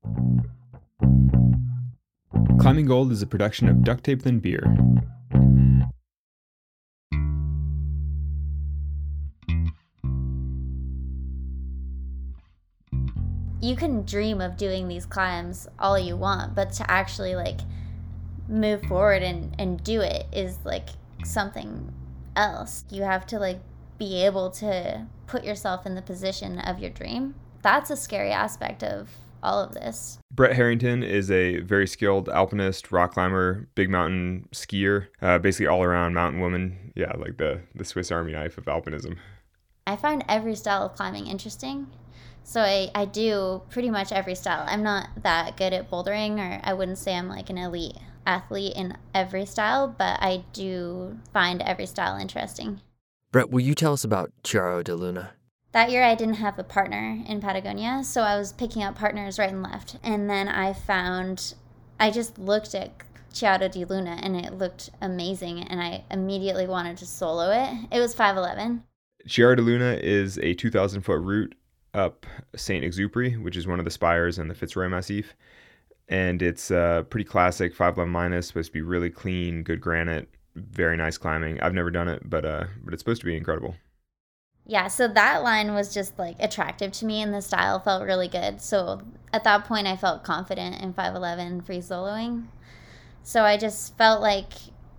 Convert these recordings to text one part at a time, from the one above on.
Climbing Gold is a production of Duct Tape Than Beer. You can dream of doing these climbs all you want, but to actually like move forward and do it is like something else. You have to like be able to put yourself in the position of your dream. That's a scary aspect of all of this. Brett Harrington is a very skilled alpinist, rock climber, big mountain skier, basically all around mountain woman. Yeah, like the Swiss Army knife of alpinism. I find every style of climbing interesting. So I do pretty much every style. I'm not that good at bouldering, or I wouldn't say I'm like an elite athlete in every style, but I do find every style interesting. Brett, will you tell us about Chiaro di Luna? That year I didn't have a partner in Patagonia, so I was picking up partners right and left. And then I just looked at Chiaro di Luna and it looked amazing, and I immediately wanted to solo it. It was 5'11". Chiaro di Luna is a 2,000-foot route up Saint Exupéry, which is one of the spires in the Fitzroy Massif. And it's pretty classic, 5'11 minus, supposed to be really clean, good granite, very nice climbing. I've never done it, but it's supposed to be incredible. Yeah, so that line was just like attractive to me, and the style felt really good. So at that point, I felt confident in 5'11 free soloing. So I just felt like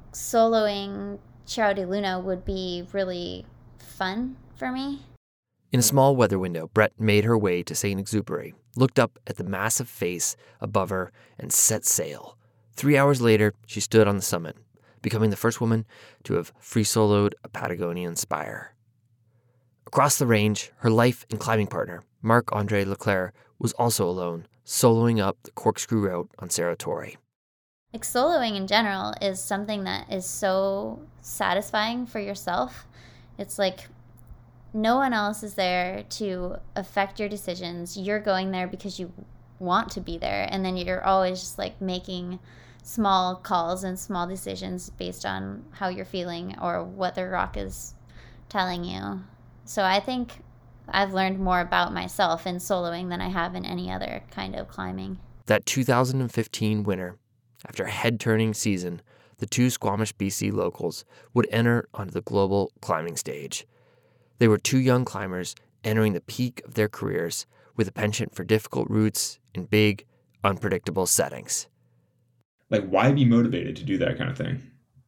soloing Chiaro di Luna would be really fun for me. In a small weather window, Brett made her way to Saint Exupéry, looked up at the massive face above her, and set sail. 3 hours later, she stood on the summit, becoming the first woman to have free soloed a Patagonian spire. Across the range, her life and climbing partner, Marc-André Leclerc, was also alone, soloing up the corkscrew route on Serra Torre. Like, soloing in general is something that is so satisfying for yourself. It's like no one else is there to affect your decisions. You're going there because you want to be there, and then you're always just like making small calls and small decisions based on how you're feeling or what the rock is telling you. So I think I've learned more about myself in soloing than I have in any other kind of climbing. That 2015 winter, after a head-turning season, the two Squamish, BC locals would enter onto the global climbing stage. They were two young climbers entering the peak of their careers with a penchant for difficult routes in big, unpredictable settings. Like, why be motivated to do that kind of thing?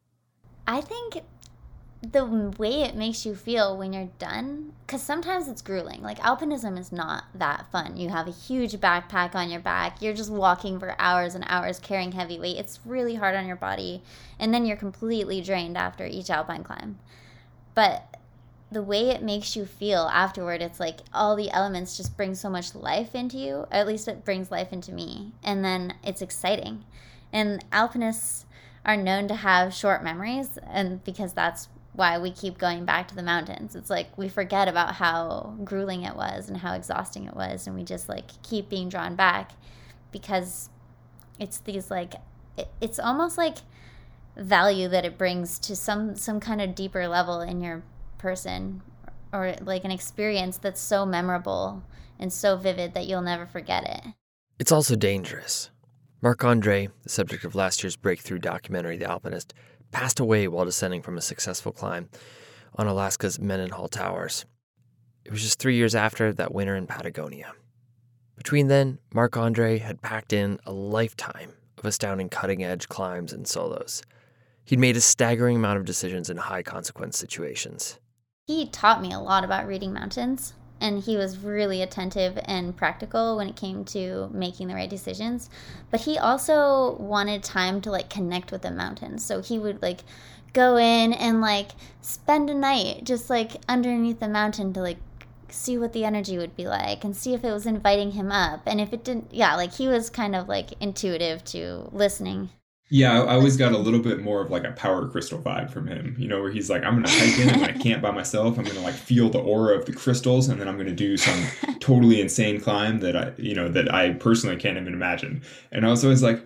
I think the way it makes you feel when you're done, because sometimes it's grueling. Like, alpinism is not that fun. You have a huge backpack on your back. You're just walking for hours and hours carrying heavy weight. It's really hard on your body. And then you're completely drained after each alpine climb. But the way it makes you feel afterward, it's like all the elements just bring so much life into you. Or at least it brings life into me. And then it's exciting. And alpinists are known to have short memories, and because that's why we keep going back to the mountains. It's like we forget about how grueling it was and how exhausting it was, and we just like keep being drawn back because it's these like it's almost like value that it brings to some kind of deeper level in your person, or like an experience that's so memorable and so vivid that you'll never forget it. It's also dangerous. Marc-André, the subject of last year's breakthrough documentary, The Alpinist, passed away while descending from a successful climb on Alaska's Mendenhall Towers. It was just 3 years after that winter in Patagonia. Between then, Marc-André had packed in a lifetime of astounding cutting-edge climbs and solos. He'd made a staggering amount of decisions in high-consequence situations. He taught me a lot about reading mountains, and he was really attentive and practical when it came to making the right decisions. But he also wanted time to like connect with the mountains. So he would like go in and like spend a night just like underneath the mountain to like see what the energy would be like and see if it was inviting him up. And if it didn't, yeah, like he was kind of like intuitive to listening. Yeah, I always got a little bit more of like a Power Crystal vibe from him, you know, where he's like, I'm going to hike in, I'm going to camp by myself, I'm going to like feel the aura of the crystals, and then I'm going to do some totally insane climb that I personally can't even imagine. And I was always like,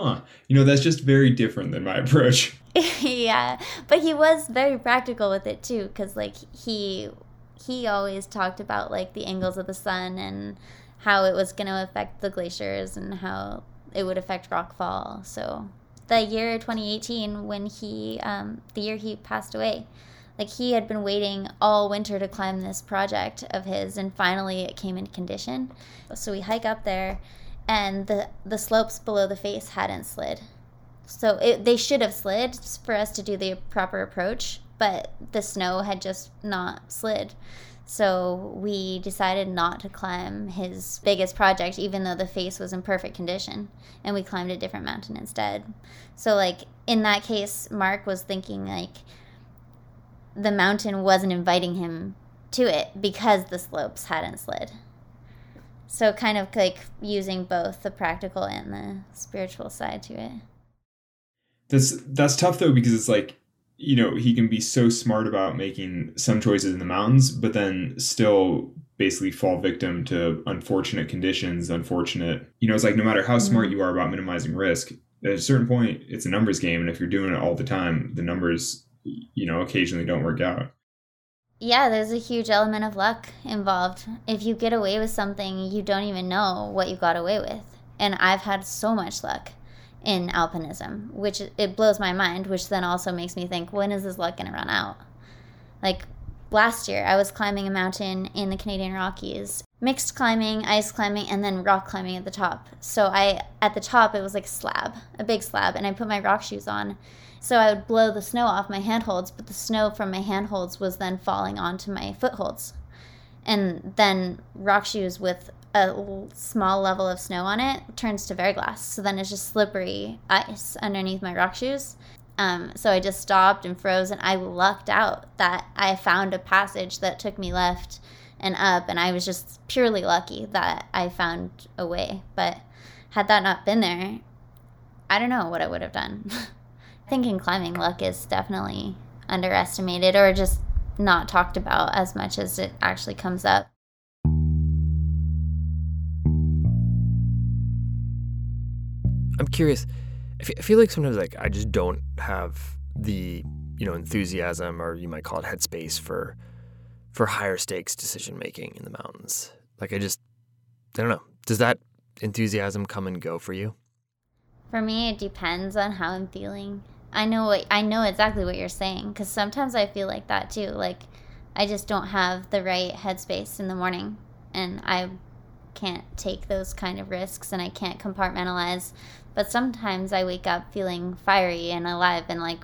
that's just very different than my approach. Yeah, but he was very practical with it too, because like he always talked about like the angles of the sun and how it was going to affect the glaciers and how it would affect rockfall. So the year 2018, when the year he passed away, like he had been waiting all winter to climb this project of his, and finally it came into condition. So we hike up there, and the slopes below the face hadn't slid. So they should have slid for us to do the proper approach, but the snow had just not slid. So we decided not to climb his biggest project, even though the face was in perfect condition, and we climbed a different mountain instead. So like in that case, Mark was thinking like the mountain wasn't inviting him to it because the slopes hadn't slid. So kind of like using both the practical and the spiritual side to it. That's tough though, because it's like, you know, he can be so smart about making some choices in the mountains, but then still basically fall victim to unfortunate conditions, it's like no matter how smart you are about minimizing risk, at a certain point, it's a numbers game. And if you're doing it all the time, the numbers, occasionally don't work out. Yeah, there's a huge element of luck involved. If you get away with something, you don't even know what you got away with. And I've had so much luck in alpinism, which it blows my mind, which then also makes me think, when is this luck going to run out? Like last year, I was climbing a mountain in the Canadian Rockies, mixed climbing, ice climbing, and then rock climbing at the top. So at the top, it was like a big slab, and I put my rock shoes on. So I would blow the snow off my handholds, but the snow from my handholds was then falling onto my footholds. And then rock shoes with a small level of snow on it turns to verglass. So then it's just slippery ice underneath my rock shoes. So I just stopped and froze, and I lucked out that I found a passage that took me left and up, and I was just purely lucky that I found a way. But had that not been there, I don't know what I would have done. I think in climbing, luck is definitely underestimated or just not talked about as much as it actually comes up. I'm curious. I feel like sometimes I just don't have the enthusiasm, or you might call it headspace, for higher stakes decision making in the mountains. Like I don't know. Does that enthusiasm come and go for you? For me, it depends on how I'm feeling. I know exactly what you're saying, because sometimes I feel like that too. Like I just don't have the right headspace in the morning, and I can't take those kind of risks, and I can't compartmentalize. But sometimes I wake up feeling fiery and alive, and like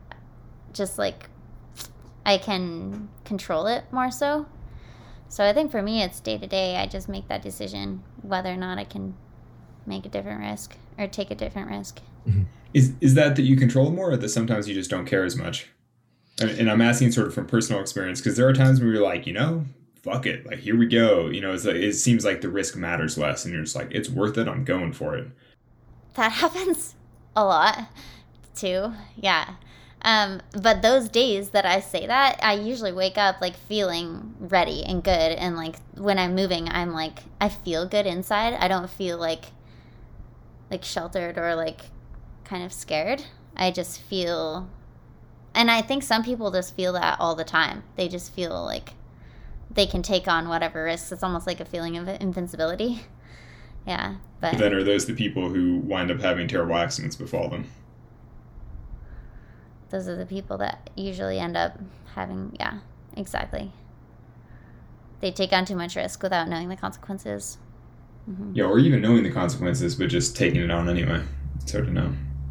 I can control it more so. So I think for me, it's day to day. I just make that decision whether or not I can make a different risk or take a different risk. Mm-hmm. Is that you control more, or that sometimes you just don't care as much? And I'm asking sort of from personal experience, because there are times where you're like, fuck it, like here we go. It's like, it seems like the risk matters less, and you're just like, it's worth it. I'm going for it. That happens a lot too. Yeah. But those days that I say that, I usually wake up like feeling ready and good. And like when I'm moving, I'm like, I feel good inside. I don't feel like sheltered or like kind of scared. I just feel, and I think some people just feel that all the time. They just feel like they can take on whatever risks. It's almost like a feeling of invincibility. Yeah. But then are those the people who wind up having terrible accidents befall them? Those are the people that usually end up having, yeah, exactly. They take on too much risk without knowing the consequences. Mm-hmm. Yeah, or even knowing the consequences, but just taking it on anyway. It's hard to know.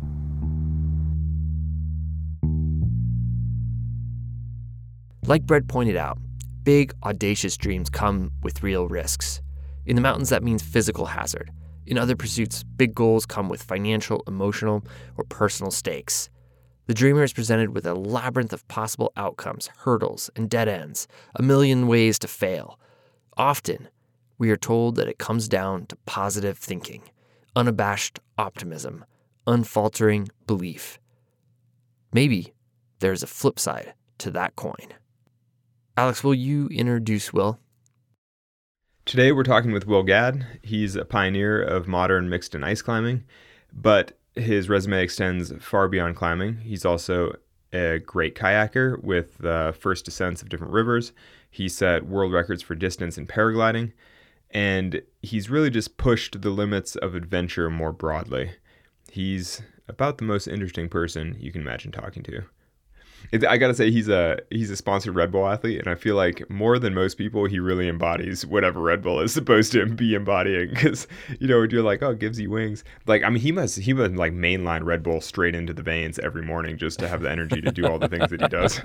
Like Brett pointed out, big, audacious dreams come with real risks. In the mountains, that means physical hazard. In other pursuits, big goals come with financial, emotional, or personal stakes. The dreamer is presented with a labyrinth of possible outcomes, hurdles, and dead ends, a million ways to fail. Often, we are told that it comes down to positive thinking, unabashed optimism, unfaltering belief. Maybe there's a flip side to that coin. Alex, will you introduce Will? Today we're talking with Will Gadd. He's a pioneer of modern mixed and ice climbing, but his resume extends far beyond climbing. He's also a great kayaker with first descents of different rivers. He set world records for distance in paragliding, And he's really just pushed the limits of adventure more broadly. He's about the most interesting person you can imagine talking to. I gotta say, he's a sponsored Red Bull athlete, and I feel like more than most people, he really embodies whatever Red Bull is supposed to be embodying. Because you're like, oh, it gives you wings. Like, I mean, he must like mainline Red Bull straight into the veins every morning just to have the energy to do all the things that he does.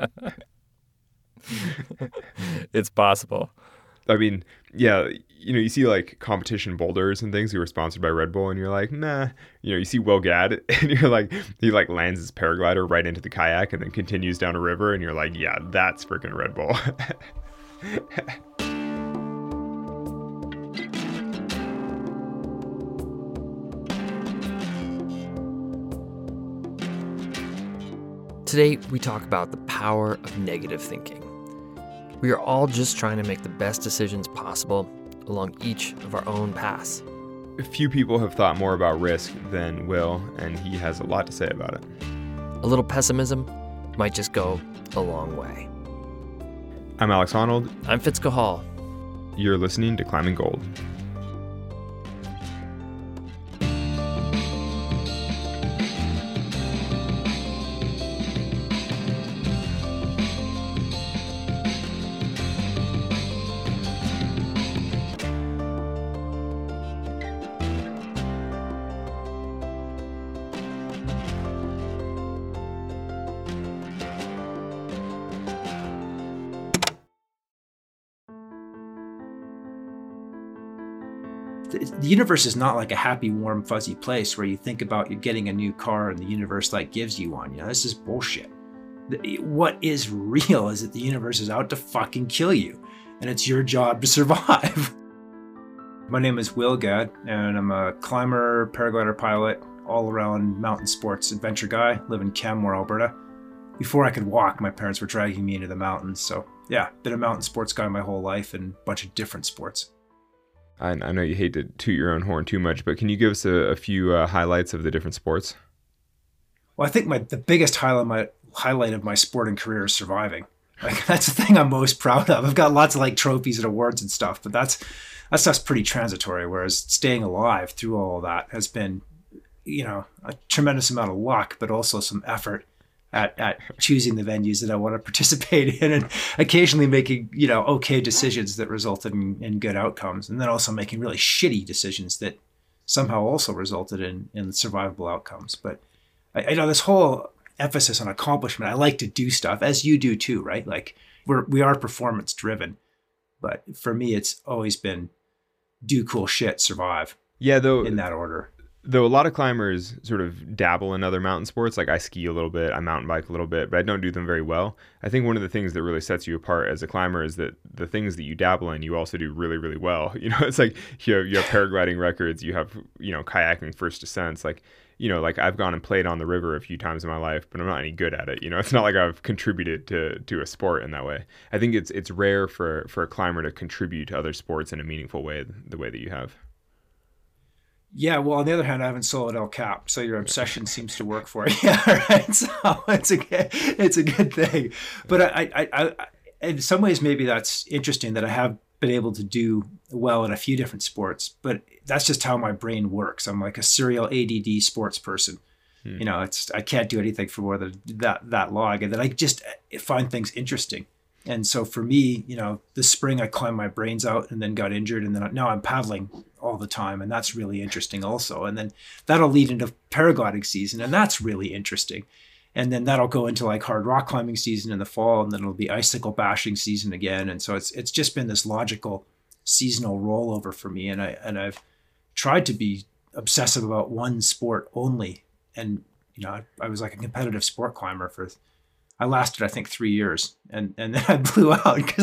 It's possible. I mean, yeah, you see like competition boulders and things who are sponsored by Red Bull, and you're like, nah. You see Will Gadd, and you're like, he like lands his paraglider right into the kayak and then continues down a river, and you're like, yeah, that's freaking Red Bull. Today, we talk about the power of negative thinking. We are all just trying to make the best decisions possible along each of our own paths. Few people have thought more about risk than Will, and he has a lot to say about it. A little pessimism might just go a long way. I'm Alex Honnold. I'm Fitz Cahall. You're listening to Climbing Gold. The universe is not like a happy, warm, fuzzy place where you think about you getting a new car and the universe like gives you one. This is bullshit. What is real is that the universe is out to fucking kill you, and it's your job to survive. My name is Will Gadd, and I'm a climber, paraglider pilot, all-around mountain sports adventure guy. Live in Canmore, Alberta. Before I could walk, my parents were dragging me into the mountains. So yeah, been a mountain sports guy my whole life in a bunch of different sports. I know you hate to toot your own horn too much, but can you give us a few highlights of the different sports? Well, I think the biggest highlight of my sporting career is surviving. Like, that's the thing I'm most proud of. I've got lots of like trophies and awards and stuff, but that stuff's pretty transitory. Whereas staying alive through all of that has been, a tremendous amount of luck, but also some effort at choosing the venues that I want to participate in, and occasionally making, okay decisions that resulted in good outcomes. And then also making really shitty decisions that somehow also resulted in survivable outcomes. But I know this whole emphasis on accomplishment, I like to do stuff, as you do too, right? Like we are performance driven, but for me, it's always been do cool shit, survive. Yeah, though, in that order. Though a lot of climbers sort of dabble in other mountain sports, like I ski a little bit, I mountain bike a little bit, but I don't do them very well. I think one of the things that really sets you apart as a climber is that the things that you dabble in, you also do really, really well. It's like you have paragliding records, you have, kayaking first descents. Like I've gone and played on the river a few times in my life, but I'm not any good at it. It's not like I've contributed to a sport in that way. I think it's rare for a climber to contribute to other sports in a meaningful way, the way that you have. Yeah, well, on the other hand, I haven't soloed El Cap, so your obsession seems to work for you. Yeah, right. So it's a good thing. But I in some ways, maybe that's interesting that I have been able to do well in a few different sports. But that's just how my brain works. I'm like a serial ADD sports person. I can't do anything for more than that long, and then I just find things interesting. And so for me, this spring I climbed my brains out and then got injured, and then now I'm paddling all the time, and that's really interesting also. And then that'll lead into paragliding season, and that's really interesting. And then that'll go into like hard rock climbing season in the fall, and then it'll be icicle bashing season again. And so it's just been this logical seasonal rollover for me. And I've tried to be obsessive about one sport only. And I was like a competitive sport climber I lasted, I think, 3 years, and then I blew out because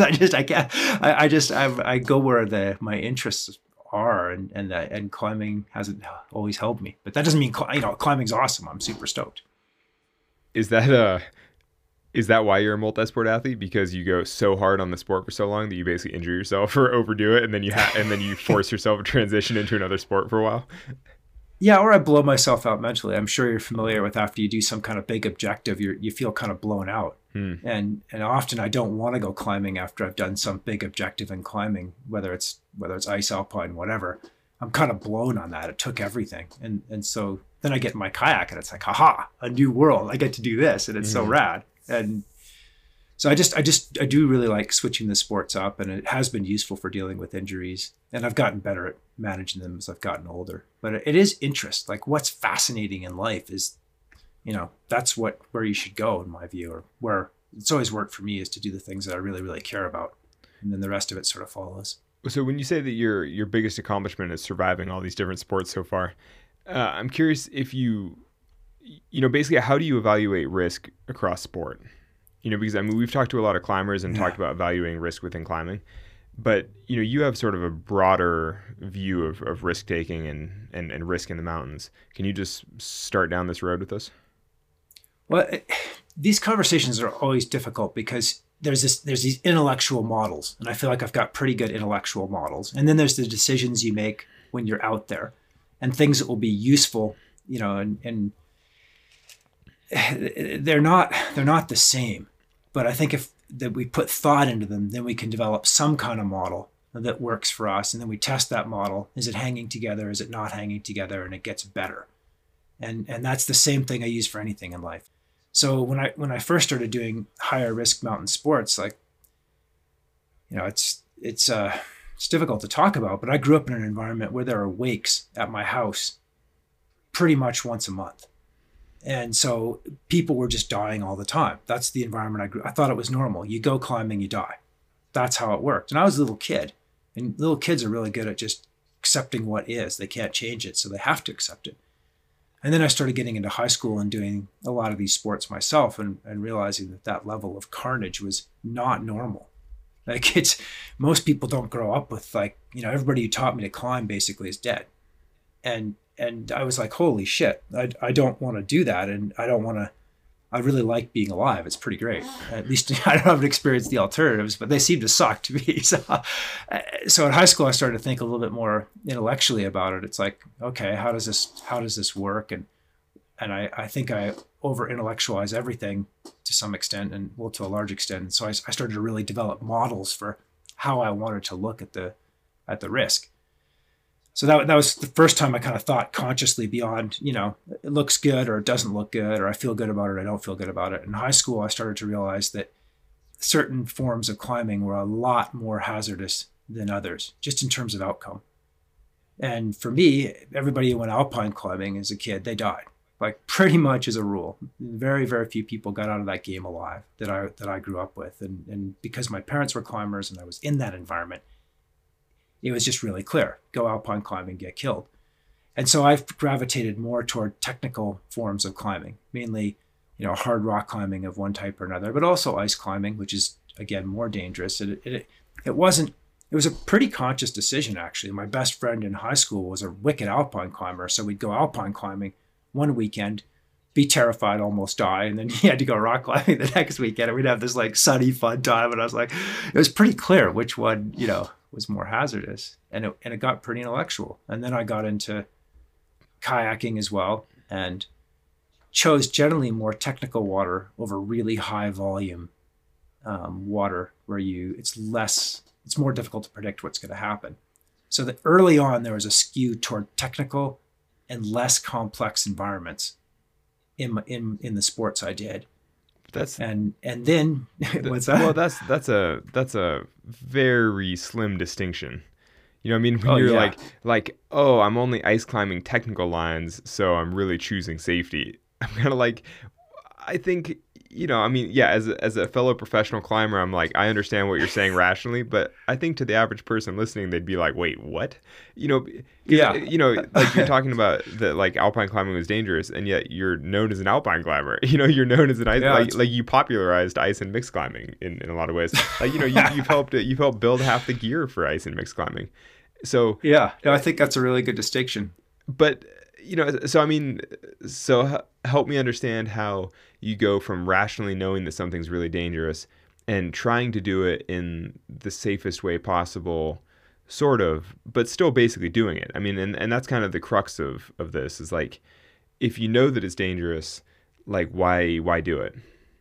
I go where my interests are, and climbing hasn't always helped me. But that doesn't mean climbing's awesome. I'm super stoked. Is that why you're a multi-sport athlete? Because you go so hard on the sport for so long that you basically injure yourself or overdo it, and then you force yourself to transition into another sport for a while? Yeah, or I blow myself out mentally. I'm sure you're familiar with after you do some kind of big objective, you feel kind of blown out. And often I don't want to go climbing after I've done some big objective in climbing, whether it's ice, alpine, whatever. I'm kind of blown on that. It took everything. And so then I get in my kayak and it's like, haha, a new world. I get to do this and it's so rad. And so I do really like switching the sports up, and it has been useful for dealing with injuries. And I've gotten better at managing them as I've gotten older. But it is interest. Like what's fascinating in life is, that's where you should go in my view, or where it's always worked for me is to do the things that I really, really care about. And then the rest of it sort of follows. So when you say that your biggest accomplishment is surviving all these different sports so far, I'm curious if basically how do you evaluate risk across sport? Because we've talked to a lot of climbers and talked about evaluating risk within climbing, but you have sort of a broader view of risk taking and risk in the mountains. Can you just start down this road with us? Well, these conversations are always difficult because there's these intellectual models, and I feel like I've got pretty good intellectual models. And then there's the decisions you make when you're out there, and things that will be useful, and they're not the same. But I think if that we put thought into them, then we can develop some kind of model that works for us, and then we test that model. Is it hanging together? Is it not hanging together? And it gets better. And that's the same thing I use for anything in life. So when I first started doing higher risk mountain sports, like, it's difficult to talk about, but I grew up in an environment where there are wakes at my house pretty much once a month. And so people were just dying all the time. That's the environment I thought it was normal. You go climbing, you die. That's how it worked. And I was a little kid, and little kids are really good at just accepting what is. They can't change it, so they have to accept it. And then I started getting into high school and doing a lot of these sports myself, and realizing that level of carnage was not normal. Like most people don't grow up with everybody who taught me to climb basically is dead. And I was like, holy shit, I don't want to do that. And I really like being alive. It's pretty great. At least I haven't experienced the alternatives, but they seem to suck to me. So in high school, I started to think a little bit more intellectually about it. It's like, okay, how does this work? And I think I over intellectualize everything to some extent, and well, to a large extent. And so I started to really develop models for how I wanted to look at the risk. So that was the first time I kind of thought consciously beyond, it looks good or it doesn't look good, or I feel good about it or I don't feel good about it. In high school, I started to realize that certain forms of climbing were a lot more hazardous than others, just in terms of outcome. And for me, everybody who went alpine climbing as a kid, they died, like pretty much as a rule. Very, very few people got out of that game alive that I grew up with. And because my parents were climbers and I was in that environment, it was just really clear, go alpine climbing, get killed. And so I've gravitated more toward technical forms of climbing, mainly, hard rock climbing of one type or another, but also ice climbing, which is, again, more dangerous. It was a pretty conscious decision, actually. My best friend in high school was a wicked alpine climber. So we'd go alpine climbing one weekend, be terrified, almost die. And then he had to go rock climbing the next weekend. And we'd have this sunny, fun time. And I was like, it was pretty clear which one, was more hazardous, and it got pretty intellectual. And then I got into kayaking as well, and chose generally more technical water over really high volume water, where it's more difficult to predict what's going to happen. So that early on there was a skew toward technical and less complex environments in the sports I did. And then what's that? Well, that's a very slim distinction. When you're oh, I'm only ice climbing technical lines, so I'm really choosing safety. I'm kind of like, I think, as a fellow professional climber, I'm like, I understand what you're saying rationally, but I think to the average person listening, they'd be like, wait, what? Like you're talking about that, alpine climbing was dangerous, and yet you're known as an alpine climber. You're known as an ice, you popularized ice and mixed climbing in a lot of ways. You've helped build half the gear for ice and mixed climbing. So I think that's a really good distinction. But so help me understand how you go from rationally knowing that something's really dangerous and trying to do it in the safest way possible sort of, but still basically doing it. I mean, and that's kind of the crux of this is like, if you know that it's dangerous, like why do it?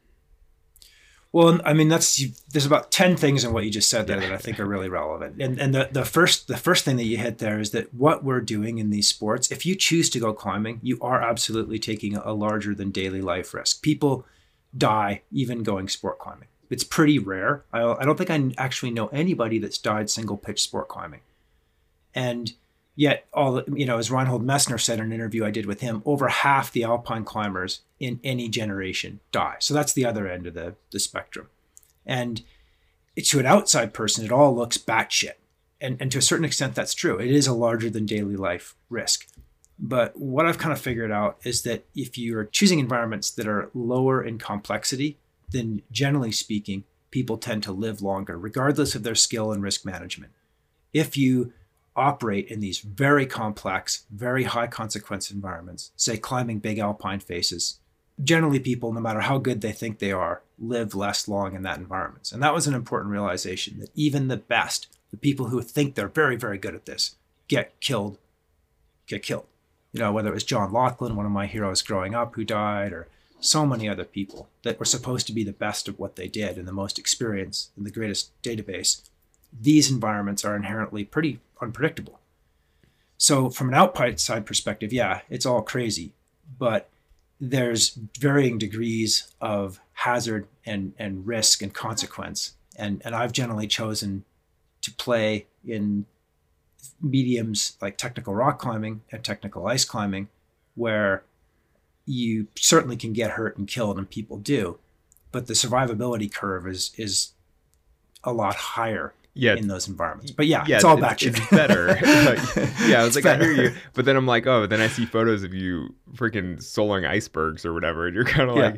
Well, I mean, there's about 10 things in what you just said there that I think are really relevant. And the first thing that you hit there is that what we're doing in these sports, if you choose to go climbing, you are absolutely taking a larger than daily life risk. People die even going sport climbing. It's pretty rare. I don't think I actually know anybody that's died single pitch sport climbing. And yet, as Reinhold Messner said in an interview I did with him, over half the alpine climbers in any generation die. So that's the other end of the spectrum. And to an outside person, it all looks batshit. And to a certain extent, that's true. It is a larger than daily life risk. But what I've kind of figured out is that if you're choosing environments that are lower in complexity, then generally speaking, people tend to live longer, regardless of their skill and risk management. If you operate in these very complex, very high consequence environments, say climbing big alpine faces, generally people, no matter how good they think they are, live less long in that environment. And that was an important realization, that even the best, the people who think they're very, very good at this, get killed. Whether it was John Laughlin, one of my heroes growing up, who died, or so many other people that were supposed to be the best of what they did and the most experienced and the greatest database. These environments are inherently pretty unpredictable. So from an outside perspective, yeah, it's all crazy, but there's varying degrees of hazard and risk and consequence. And I've generally chosen to play in mediums like technical rock climbing and technical ice climbing, where you certainly can get hurt and killed, and people do, but the survivability curve is a lot higher in those environments. But it's all batshit. It's better. I was like, I hear you. But then I'm like, then I see photos of you freaking soloing icebergs or whatever. And you're kind of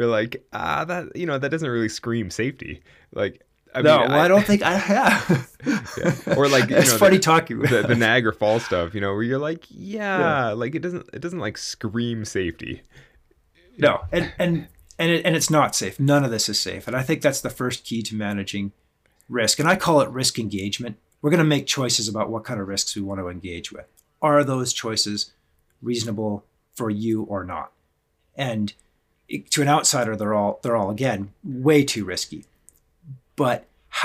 that doesn't really scream safety. Like, I don't think I have. Or like, it's funny talking the Niagara Falls stuff, where you're like, like it doesn't like scream safety. No. And it's not safe. None of this is safe. And I think that's the first key to managing risk. And I call it risk engagement. We're going to make choices about what kind of risks we want to engage with. Are those choices reasonable for you or not? And to an outsider, they're all again, way too risky. But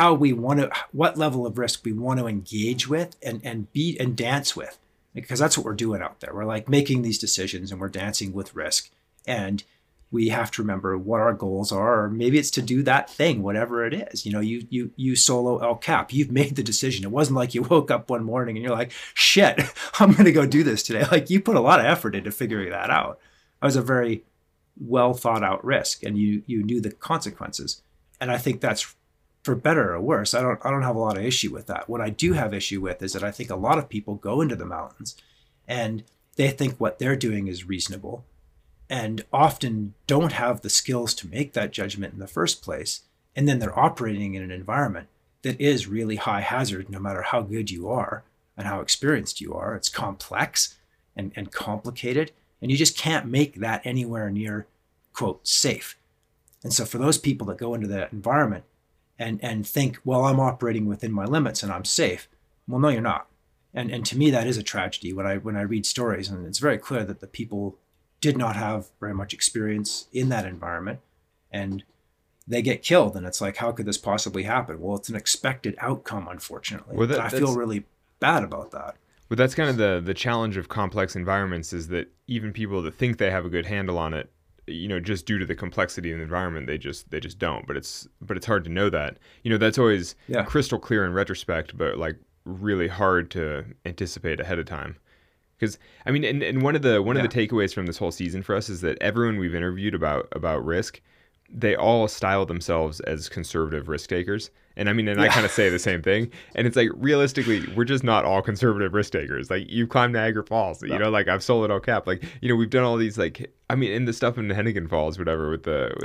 what level of risk we want to engage with and beat and dance with, because that's what we're doing out there. We're like making these decisions and we're dancing with risk. And we have to remember what our goals are, or maybe it's to do that thing, whatever it is. You solo El Cap, you've made the decision. It wasn't like you woke up one morning and you're like, shit, I'm going to go do this today. Like, you put a lot of effort into figuring that out. It was a very well thought out risk, and you knew the consequences. And I think that's, for better or worse, I don't have a lot of issue with that. What I do have issue with is that I think a lot of people go into the mountains and they think what they're doing is reasonable, and often don't have the skills to make that judgment in the first place. And then they're operating in an environment that is really high hazard, no matter how good you are and how experienced you are. It's complex and complicated, and you just can't make that anywhere near, quote, safe. And so for those people that go into that environment and think, well, I'm operating within my limits and I'm safe. Well, no, you're not. And to me, that is a tragedy when I read stories, and it's very clear that the people did not have very much experience in that environment, and they get killed. And it's like, how could this possibly happen? Well, it's an expected outcome, unfortunately. Well, I feel really bad about that. Well, that's kind of the challenge of complex environments, is that even people that think they have a good handle on it, just due to the complexity of the environment, they just don't. But it's hard to know that. That's always crystal clear in retrospect, but like really hard to anticipate ahead of time. Because I mean, and one of the takeaways from this whole season for us is that everyone we've interviewed about risk, they all style themselves as conservative risk takers. And I mean, I kind of say the same thing. And it's like, realistically, we're just not all conservative risk takers. Like, you've climbed Niagara Falls, like I've soloed El Cap. Like, we've done all these, like, I mean, in the stuff in Hennigan Falls, whatever,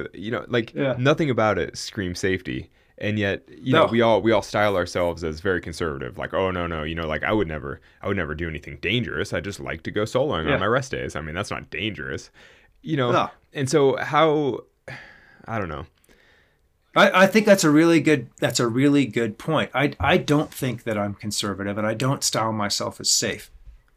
nothing about it screams safety. And yet, we all style ourselves as very conservative. Like, oh, no, like I would never do anything dangerous. I just like to go soloing on my rest days. I mean, that's not dangerous, And so I don't know. I think that's a really good point. I don't think that I'm conservative, and I don't style myself as safe.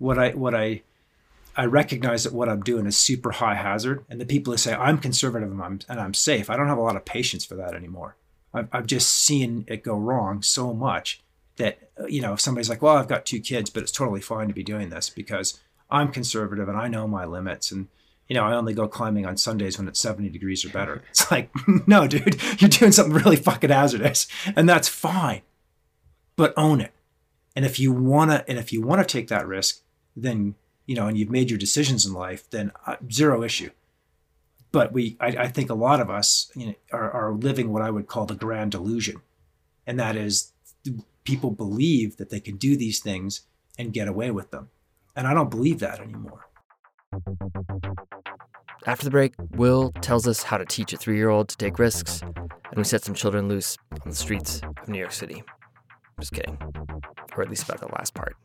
I recognize that what I'm doing is super high hazard, and the people who say I'm conservative and I'm safe, I don't have a lot of patience for that anymore. I've just seen it go wrong so much that, if somebody's like, well, I've got 2 kids, but it's totally fine to be doing this because I'm conservative and I know my limits. And, I only go climbing on Sundays when it's 70 degrees or better. It's like, no, dude, you're doing something really fucking hazardous, and that's fine, but own it. And if you want to take that risk, then, and you've made your decisions in life, then zero issue. But I think a lot of us are living what I would call the grand delusion. And that is, people believe that they can do these things and get away with them. And I don't believe that anymore. After the break, Will tells us how to teach a 3-year-old to take risks, and we set some children loose on the streets of New York City. Just kidding. Or at least about the last part.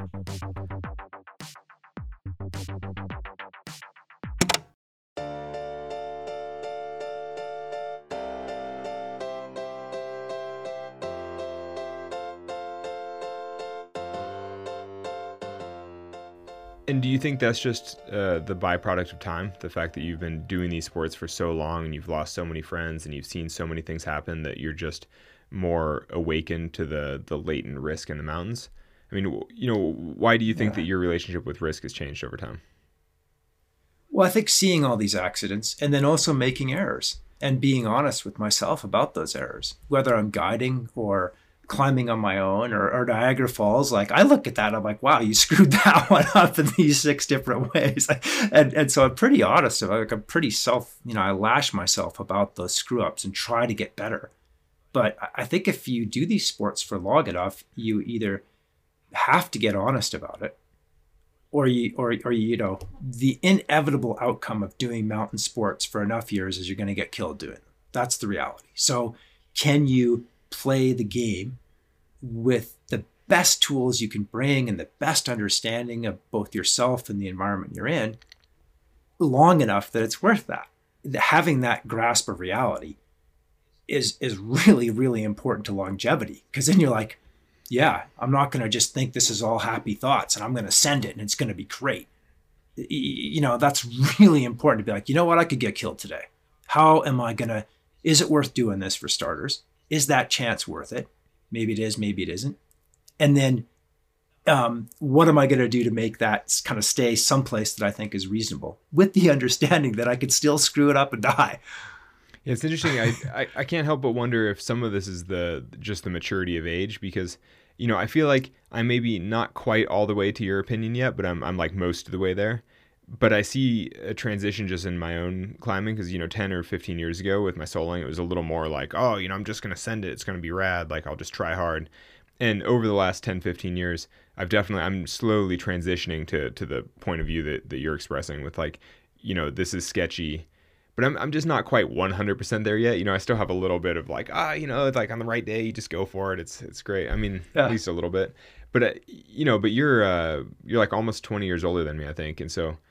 And do you think that's just the byproduct of time? The fact that you've been doing these sports for so long and you've lost so many friends and you've seen so many things happen that you're just more awakened to the latent risk in the mountains? I mean, why do you think that your relationship with risk has changed over time? Well, I think seeing all these accidents and then also making errors and being honest with myself about those errors, whether I'm guiding or climbing on my own or Niagara Falls, like I look at that, I'm like, wow, you screwed that one up in these 6 different ways. And so I'm pretty honest about it. Like I'm pretty I lash myself about those screw ups and try to get better. But I think if you do these sports for long enough, you either have to get honest about it or the inevitable outcome of doing mountain sports for enough years is you're going to get killed doing it. That's the reality. So can you play the game with the best tools you can bring and the best understanding of both yourself and the environment you're in long enough that it's worth that? Having that grasp of reality is really, really important to longevity, because then you're like, yeah, I'm not going to just think this is all happy thoughts and I'm going to send it and it's going to be great. That's really important to be like, you know what? I could get killed today. How am I going to, is it worth doing this for starters? Is that chance worth it? Maybe it is, maybe it isn't. And then what am I going to do to make that kind of stay someplace that I think is reasonable, with the understanding that I could still screw it up and die? Yeah, it's interesting. I can't help but wonder if some of this is just the maturity of age, because, I feel like I'm maybe not quite all the way to your opinion yet, but I'm like most of the way there. But I see a transition just in my own climbing because, 10 or 15 years ago with my soloing, it was a little more like, oh, I'm just going to send it. It's going to be rad. Like, I'll just try hard. And over the last 10, 15 years, I'm slowly transitioning to the point of view that you're expressing with like, this is sketchy. But I'm just not quite 100% there yet. I still have a little bit of like, like on the right day, you just go for it. It's great. I mean, At least a little bit. But, but you're like almost 20 years older than me, I think. And so,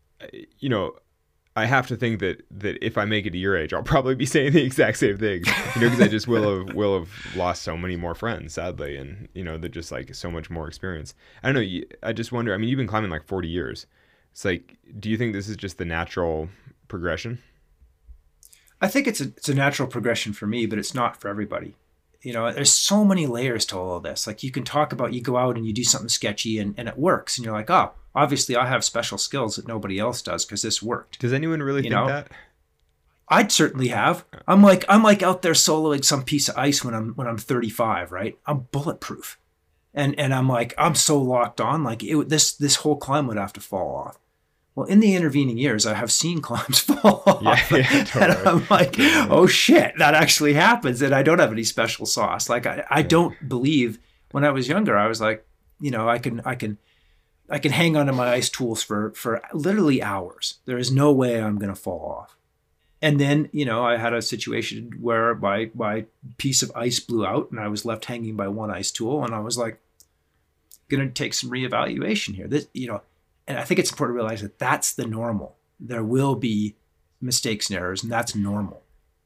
I have to think that if I make it to your age, I'll probably be saying the exact same thing, because I just will have lost so many more friends, sadly, and they're just like so much more experience. I don't know. I just wonder. I mean, you've been climbing like 40 years. It's like, do you think this is just the natural progression? I think it's a natural progression for me, but it's not for everybody. There's so many layers to all of this. Like you go out and you do something sketchy and it works, and you're like, oh, obviously I have special skills that nobody else does because this worked. Does anyone really think that? I'd certainly have. I'm like out there soloing some piece of ice when I'm 35, right? I'm bulletproof, and I'm like, I'm so locked on, like this whole climb would have to fall off. Well, in the intervening years, I have seen climbs fall off. Yeah, totally. And I'm like, oh shit, that actually happens. And I don't have any special sauce. Like I don't believe, when I was younger, I was like, I can hang on to my ice tools for literally hours. There is no way I'm going to fall off. And then, I had a situation where my piece of ice blew out and I was left hanging by one ice tool. And I was like, going to take some reevaluation here. And I think it's important to realize that that's the normal. There will be mistakes and errors, and that's normal.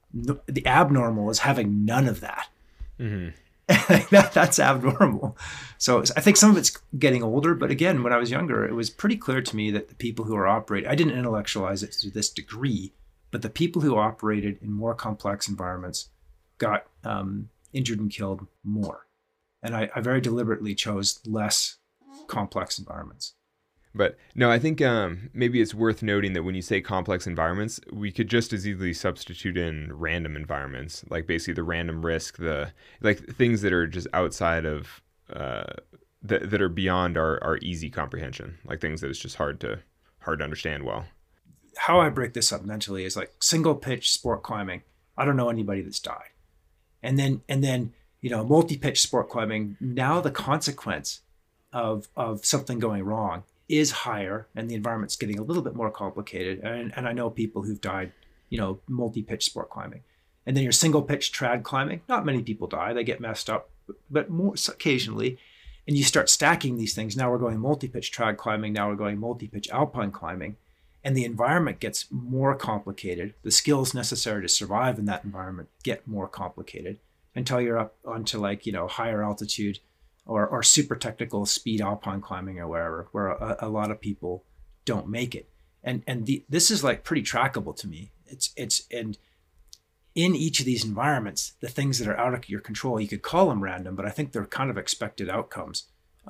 The abnormal is having none of that. Mm-hmm. That's abnormal. So I think some of it's getting older, but again, when I was younger, it was pretty clear to me that the people who are operating, I didn't intellectualize it to this degree, but the people who operated in more complex environments got injured and killed more. And I very deliberately chose less complex environments. But no, I think maybe it's worth noting that when you say complex environments, we could just as easily substitute in random environments, like basically the random risk, the like things that are just outside of that are beyond our easy comprehension, like things that it's just hard to understand well. How I break this up mentally is like single pitch sport climbing. I don't know anybody that's died, and then multi-pitch sport climbing. Now the consequence of something going wrong is higher, and the environment's getting a little bit more complicated. And I know people who've died, multi-pitch sport climbing. And then your single pitch trad climbing, not many people die. They get messed up, but more occasionally. And you start stacking these things. Now we're going multi-pitch trad climbing. Now we're going multi-pitch alpine climbing. And the environment gets more complicated. The skills necessary to survive in that environment get more complicated until you're up onto higher altitude or super technical speed alpine climbing or wherever, where a lot of people don't make it. And this is like pretty trackable to me. And in each of these environments, the things that are out of your control, you could call them random, but I think they're kind of expected outcomes.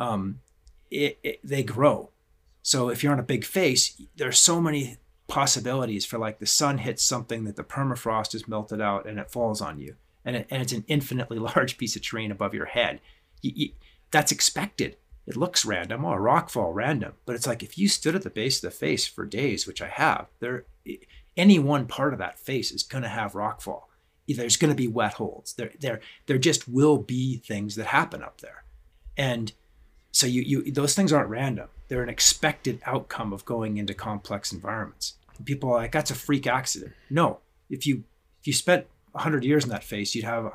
They grow. So if you're on a big face, there's so many possibilities for like the sun hits something that the permafrost has melted out and it falls on you. And it's an infinitely large piece of terrain above your head. That's expected. It looks random, a rock fall random, but it's like if you stood at the base of the face for days, which I have, any one part of that face is going to have rock fall. There's going to be wet holes. There just will be things that happen up there, and so those things aren't random. They're an expected outcome of going into complex environments. And people are like, that's a freak accident. No, if you spent 100 years in that face, you'd have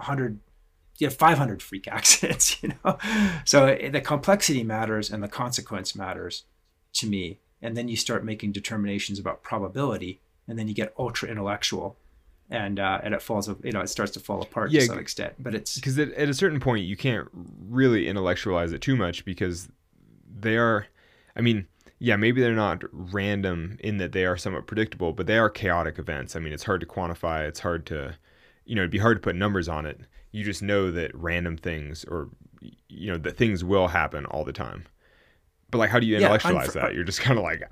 500 freak accidents, So the complexity matters and the consequence matters to me. And then you start making determinations about probability, and then you get ultra intellectual, and it falls, it starts to fall apart to some extent. But it's because at a certain point you can't really intellectualize it too much because they are, maybe they're not random in that they are somewhat predictable, but they are chaotic events. It's hard to quantify. It's hard to, it'd be hard to put numbers on it. You just know that random things or, that things will happen all the time. But like, how do you intellectualize that? You're just kind of like,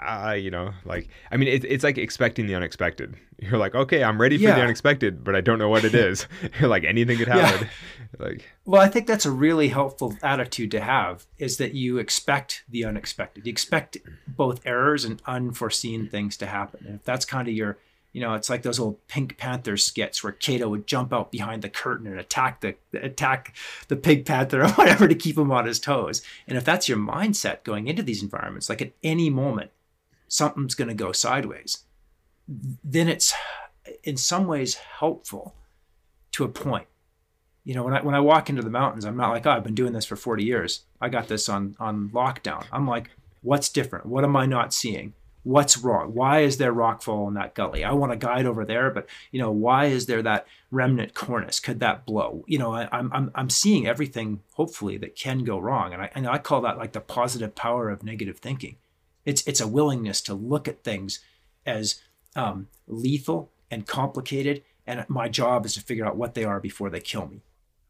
it's like expecting the unexpected. You're like, okay, I'm ready for the unexpected, but I don't know what it is. You're like, anything could happen. Well, I think that's a really helpful attitude to have, is that you expect the unexpected. You expect both errors and unforeseen things to happen. And if that's kind of your, it's like those old Pink Panther skits where Kato would jump out behind the curtain and attack the Pink Panther or whatever to keep him on his toes. And if that's your mindset going into these environments, like at any moment, something's going to go sideways, then it's in some ways helpful to a point. When I walk into the mountains, I'm not like, I've been doing this for 40 years. I got this on lockdown. I'm like, what's different? What am I not seeing? What's wrong? Why is there rockfall in that gully? I want to guide over there, but why is there that remnant cornice? Could that blow? I'm seeing everything hopefully that can go wrong, and I call that like the positive power of negative thinking. It's a willingness to look at things as lethal and complicated, and my job is to figure out what they are before they kill me.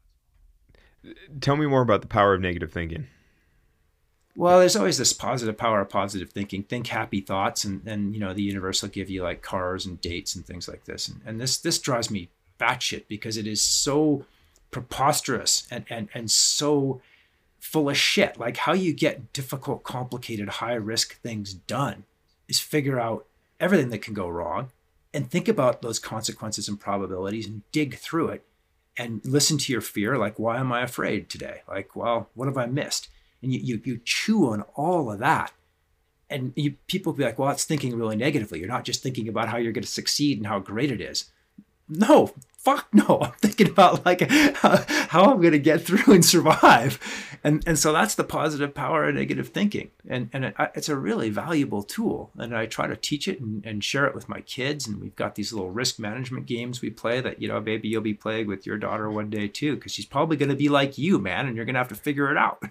Tell me more about the power of negative thinking. Well, there's always this positive power of positive thinking. Think happy thoughts, and the universe will give you like cars and dates and things like this. And this drives me batshit because it is so preposterous and so full of shit. Like, how you get difficult, complicated, high risk things done is figure out everything that can go wrong and think about those consequences and probabilities and dig through it and listen to your fear. Like, why am I afraid today? Like, well, what have I missed? And you chew on all of that. And people will be like, well, it's thinking really negatively. You're not just thinking about how you're going to succeed and how great it is. no, fuck no. I'm thinking about like how I'm going to get through and survive. And so that's the positive power of negative thinking. And it's a really valuable tool. And I try to teach it and share it with my kids. And we've got these little risk management games we play that, you know, maybe you'll be playing with your daughter one day too, because she's probably going to be like you, man. And you're going to have to figure it out.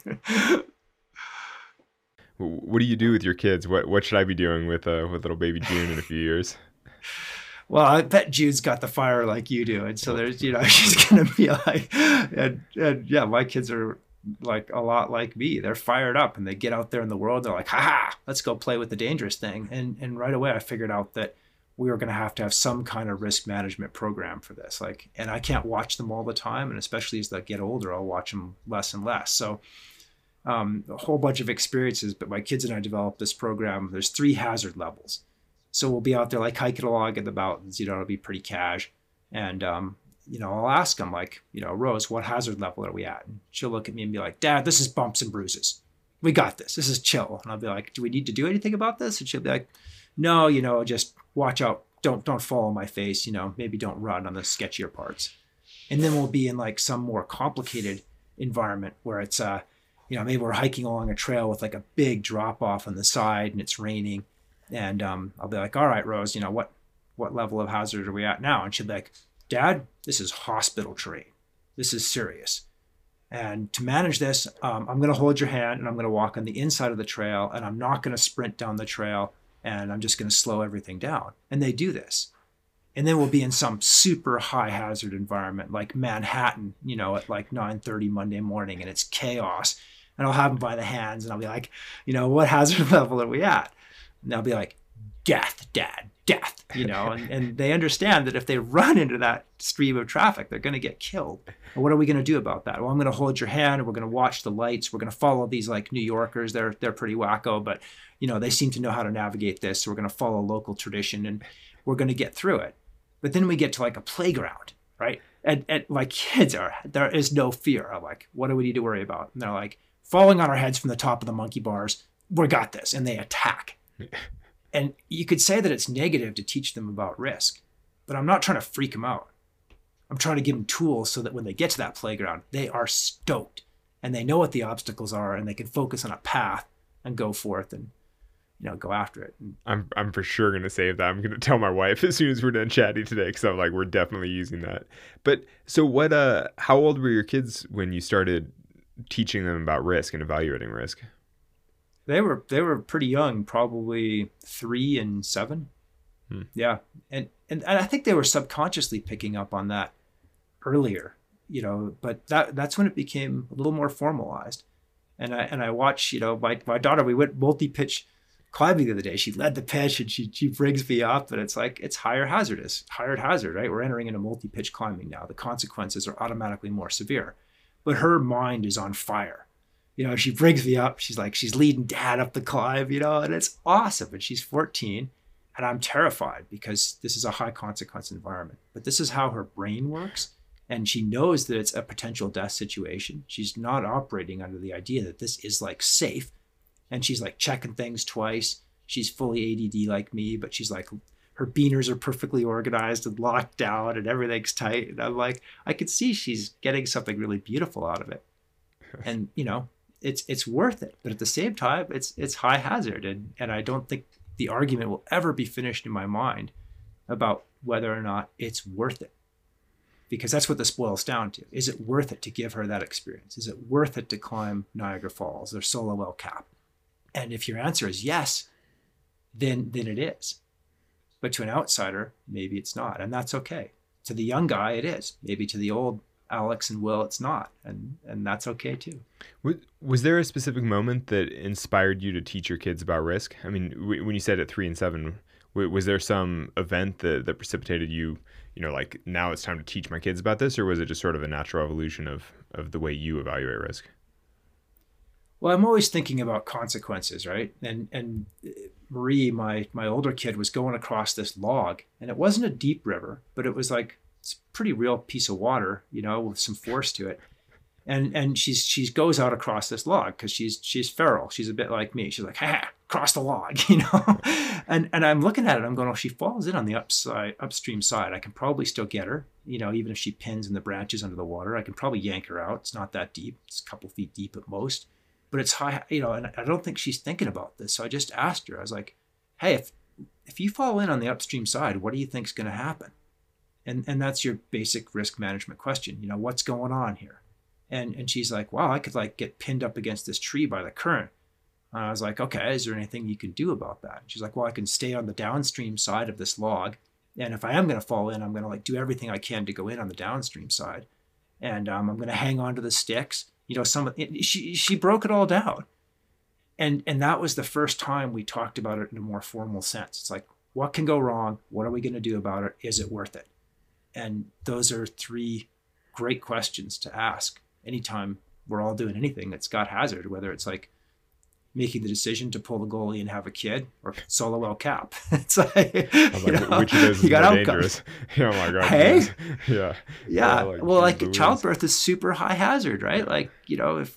What do you do with your kids? What should I be doing with little baby June in a few years? Well, I bet Jude's got the fire like you do. And so there's, you know, she's going to be like, and yeah, my kids are like a lot like me. They're fired up and they get out there in the world. They're like, ha, let's go play with the dangerous thing. And right away I figured out that we were going to have some kind of risk management program for this. Like, and I can't watch them all the time. And especially as they get older, I'll watch them less and less. So a whole bunch of experiences, but my kids and I developed this program. There's 3 hazard levels. So we'll be out there like hiking along in the mountains, you know, it'll be pretty cash. And, you know, I'll ask them like, you know, Rose, what hazard level are we at? And she'll look at me and be like, Dad, this is bumps and bruises. We got this. This is chill. And I'll be like, do we need to do anything about this? And she'll be like, no, you know, just watch out. Don't fall on my face. You know, maybe don't run on the sketchier parts. And then we'll be in like some more complicated environment where it's, you know, maybe we're hiking along a trail with like a big drop off on the side and it's raining. And I'll be like, all right, Rose, you know, what level of hazard are we at now? And she'll be like, Dad, this is hospital terrain. This is serious. And to manage this, I'm going to hold your hand and I'm going to walk on the inside of the trail and I'm not going to sprint down the trail and I'm just going to slow everything down. And they do this. And then we'll be in some super high hazard environment like Manhattan, you know, at like 9:30 Monday morning and it's chaos. And I'll have them by the hands and I'll be like, you know, what hazard level are we at? And they'll be like, death, Dad, death, you know, and they understand that if they run into that stream of traffic, they're going to get killed. And what are we going to do about that? Well, I'm going to hold your hand and we're going to watch the lights. We're going to follow these like New Yorkers. They're pretty wacko, but you know, they seem to know how to navigate this. So we're going to follow local tradition and we're going to get through it. But then we get to like a playground, right? And my kids there is no fear. I'm like, what do we need to worry about? And they're like, falling on our heads from the top of the monkey bars. We got this. And they attack. And you could say that it's negative to teach them about risk, but I'm not trying to freak them out. I'm trying to give them tools so that when they get to that playground, they are stoked and they know what the obstacles are and they can focus on a path and go forth and, you know, go after it. I'm for sure going to save that. I'm going to tell my wife as soon as we're done chatting today because I'm like, we're definitely using that. But so how old were your kids when you started teaching them about risk and evaluating risk? They were pretty young, probably 3 and 7. Yeah. And I think they were subconsciously picking up on that earlier, you know, but that's when it became a little more formalized. And I watched, you know, my daughter, we went multi-pitch climbing the other day. She led the pitch and she brings me up and it's like, it's higher hazard, right? We're entering into multi-pitch climbing now. The consequences are automatically more severe, but her mind is on fire. You know, she brings me up. She's like, she's leading Dad up the climb, you know, and it's awesome. And she's 14 and I'm terrified because this is a high consequence environment, but this is how her brain works. And she knows that it's a potential death situation. She's not operating under the idea that this is like safe. And she's like checking things twice. She's fully ADD like me, but she's like, her beaners are perfectly organized and locked down and everything's tight. And I'm like, I could see she's getting something really beautiful out of it. And, you know, it's worth it. But at the same time, it's high hazard. And I don't think the argument will ever be finished in my mind about whether or not it's worth it. Because that's what this boils down to. Is it worth it to give her that experience? Is it worth it to climb Niagara Falls or Solo El Cap? And if your answer is yes, then it is. But to an outsider, maybe it's not. And that's okay. To the young guy, it is. Maybe to the old Alex and Will, it's not. And that's okay too. Was there a specific moment that inspired you to teach your kids about risk? I mean, when you said at 3 and 7, was there some event that precipitated you, you know, like now it's time to teach my kids about this? Or was it just sort of a natural evolution of the way you evaluate risk? Well, I'm always thinking about consequences, right? And Marie, my older kid, was going across this log, and it wasn't a deep river, but it was like it's a pretty real piece of water, you know, with some force to it. And she goes out across this log because she's feral. She's a bit like me. She's like, ha, across the log, and I'm looking at it, I'm going, oh, she falls in on the upstream side. I can probably still get her, even if she pins in the branches under the water, I can probably yank her out. It's not that deep. It's a couple feet deep at most, but it's high, and I don't think she's thinking about this. So I just asked her, I was like, hey, if you fall in on the upstream side, what do you think's going to happen? And that's your basic risk management question. What's going on here? And she's like, wow, I could like get pinned up against this tree by the current. I was like, okay, is there anything you can do about that? And she's like, well, I can stay on the downstream side of this log. And if I am going to fall in, I'm going to like do everything I can to go in on the downstream side. And I'm going to hang on to the sticks. She broke it all down. And that was the first time we talked about it in a more formal sense. It's like, what can go wrong? What are we going to do about it? Is it worth it? And those are 3 great questions to ask anytime we're all doing anything that's got hazard, whether it's like making the decision to pull the goalie and have a kid or solo El Cap. It's like, which of those is more dangerous? Oh my God. Hey? Yeah. Well, childbirth is super high hazard, right? Like, if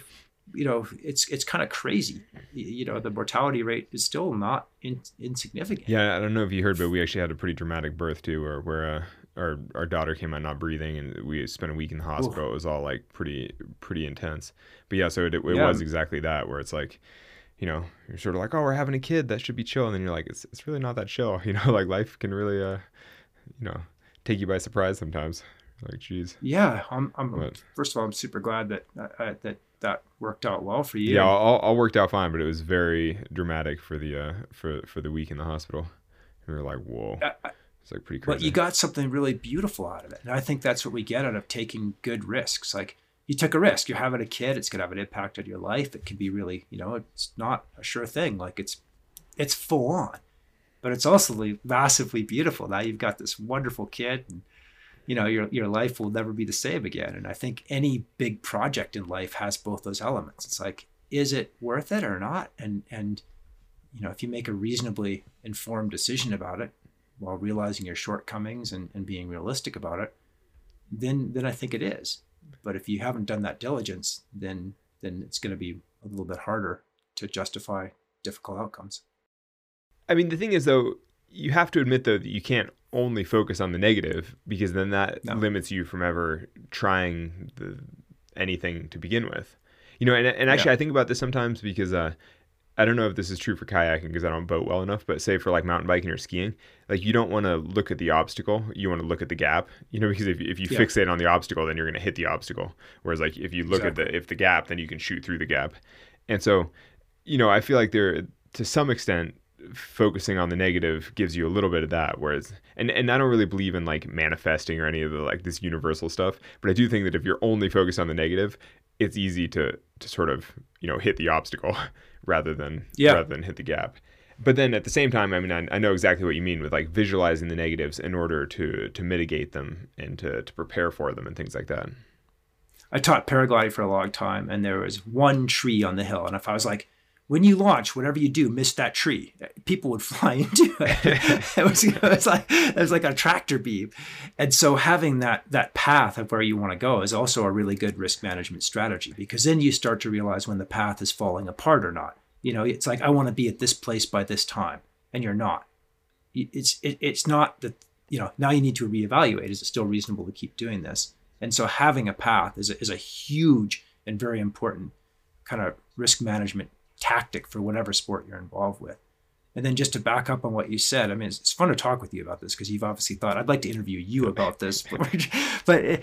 it's kind of crazy. The mortality rate is still not insignificant. Yeah, I don't know if you heard, but we actually had a pretty dramatic birth too, where our daughter came out not breathing, and we spent a week in the hospital. Ooh. It was all like pretty intense. But yeah, so it was exactly that, where it's like, you're sort of like, oh, we're having a kid, that should be chill, and then you're like, it's really not that chill. Like life can really take you by surprise sometimes. Like, geez. Yeah, first of all, I'm super glad that worked out well for you. Yeah, all worked out fine, but it was very dramatic for the week in the hospital. And we were like, whoa. It's like pretty crazy. But you got something really beautiful out of it. And I think that's what we get out of taking good risks. Like, you took a risk. You're having a kid. It's going to have an impact on your life. It can be really, it's not a sure thing. Like, it's full on. But it's also massively beautiful. Now you've got this wonderful kid, and your life will never be the same again. And I think any big project in life has both those elements. It's like, is it worth it or not? And if you make a reasonably informed decision about it while realizing your shortcomings and being realistic about it, then I think it is. But if you haven't done that diligence, then it's going to be a little bit harder to justify difficult outcomes. I mean, the thing is, though, you have to admit, though, that you can't only focus on the negative, because then that limits you from ever trying anything to begin with. And actually, I think about this sometimes because I don't know if this is true for kayaking because I don't boat well enough, but say for like mountain biking or skiing, like you don't want to look at the obstacle, you want to look at the gap, because if you fixate on the obstacle, then you're going to hit the obstacle. Whereas like if you look at the gap, then you can shoot through the gap. And so, I feel like there, to some extent, focusing on the negative gives you a little bit of that, whereas and I don't really believe in like manifesting or any of the like this universal stuff, but I do think that if you're only focused on the negative, it's easy to sort of hit the obstacle rather than hit the gap. But then at the same time, I mean, I know exactly what you mean with like visualizing the negatives in order to mitigate them and to prepare for them and things like that. I taught paragliding for a long time, and there was one tree on the hill, and if I was like, when you launch, whatever you do, miss that tree, people would fly into it. It was like a tractor beam. And so having that path of where you want to go is also a really good risk management strategy, because then you start to realize when the path is falling apart or not. It's like, I want to be at this place by this time, and you're not. It's not that, now you need to reevaluate. Is it still reasonable to keep doing this? And so having a path is a huge and very important kind of risk management tactic for whatever sport you're involved with. And then just to back up on what you said, I mean, it's fun to talk with you about this because you've obviously thought, I'd like to interview you about this. But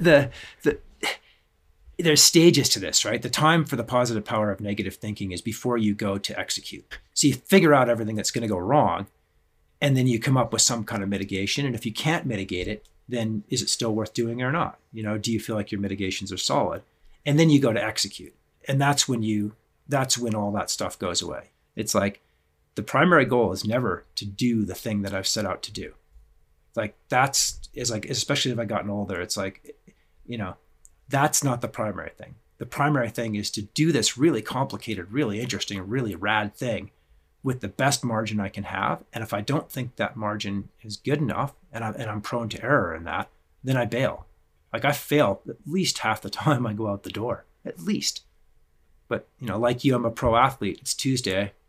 there's stages to this, right? The time for the positive power of negative thinking is before you go to execute. So you figure out everything that's going to go wrong, and then you come up with some kind of mitigation. And if you can't mitigate it, then is it still worth doing or not? Do you feel like your mitigations are solid? And then you go to execute. And that's when all that stuff goes away. It's like the primary goal is never to do the thing that I've set out to do. Like especially if I've gotten older, it's like, that's not the primary thing. The primary thing is to do this really complicated, really interesting, really rad thing with the best margin I can have. And if I don't think that margin is good enough, and I'm prone to error in that, then I bail. Like I fail at least half the time I go out the door, at least. But, like you, I'm a pro athlete. It's Tuesday.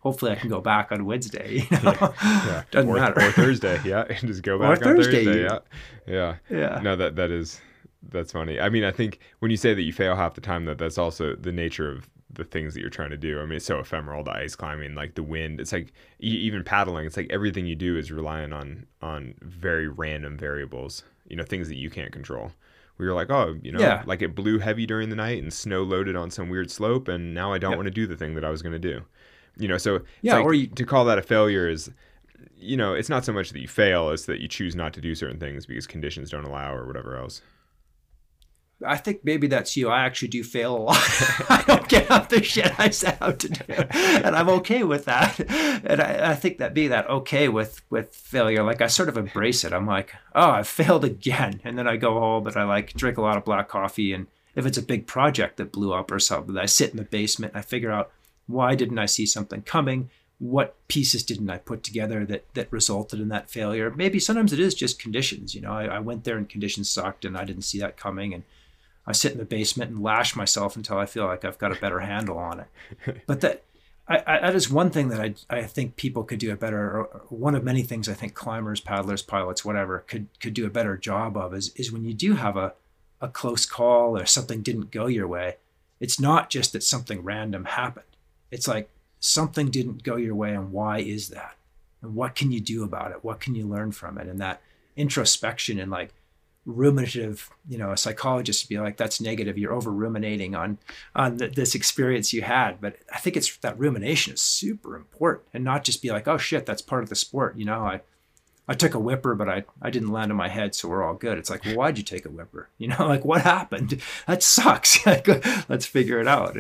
hopefully I can go back on Wednesday. You know? Yeah. Doesn't matter. Or Thursday. Yeah. Just go back on Thursday. Yeah. No, that's funny. I mean, I think when you say that you fail half the time, that's also the nature of the things that you're trying to do. I mean, it's so ephemeral, the ice climbing, like the wind. It's like even paddling. It's like everything you do is relying on very random variables, things that you can't control. We were like, like it blew heavy during the night and snow loaded on some weird slope, and now I don't want to do the thing that I was going to do. So to call that a failure is, it's not so much that you fail, it's that you choose not to do certain things because conditions don't allow or whatever else. I think maybe that's you. I actually do fail a lot. I don't get up the shit I set out to do, and I'm okay with that. And I think that being that okay with failure, like I sort of embrace it. I'm like, oh, I failed again, and then I go home and I like drink a lot of black coffee. And if it's a big project that blew up or something, I sit in the basement and I figure out why didn't I see something coming? What pieces didn't I put together that resulted in that failure? Maybe sometimes it is just conditions. I went there and conditions sucked and I didn't see that coming, and I sit in the basement and lash myself until I feel like I've got a better handle on it. But that is one thing that I think people could do a better, or one of many things I think climbers, paddlers, pilots, whatever, could do a better job of is when you do have a close call or something didn't go your way, it's not just that something random happened. It's like something didn't go your way, and why is that? And what can you do about it? What can you learn from it? And that introspection and like ruminative, a psychologist would be like, that's negative. You're over ruminating on this experience you had. But I think it's that rumination is super important, and not just be like, oh shit, that's part of the sport. I took a whipper, but I didn't land on my head, so we're all good. It's like, well, why'd you take a whipper? Like what happened? That sucks. Let's figure it out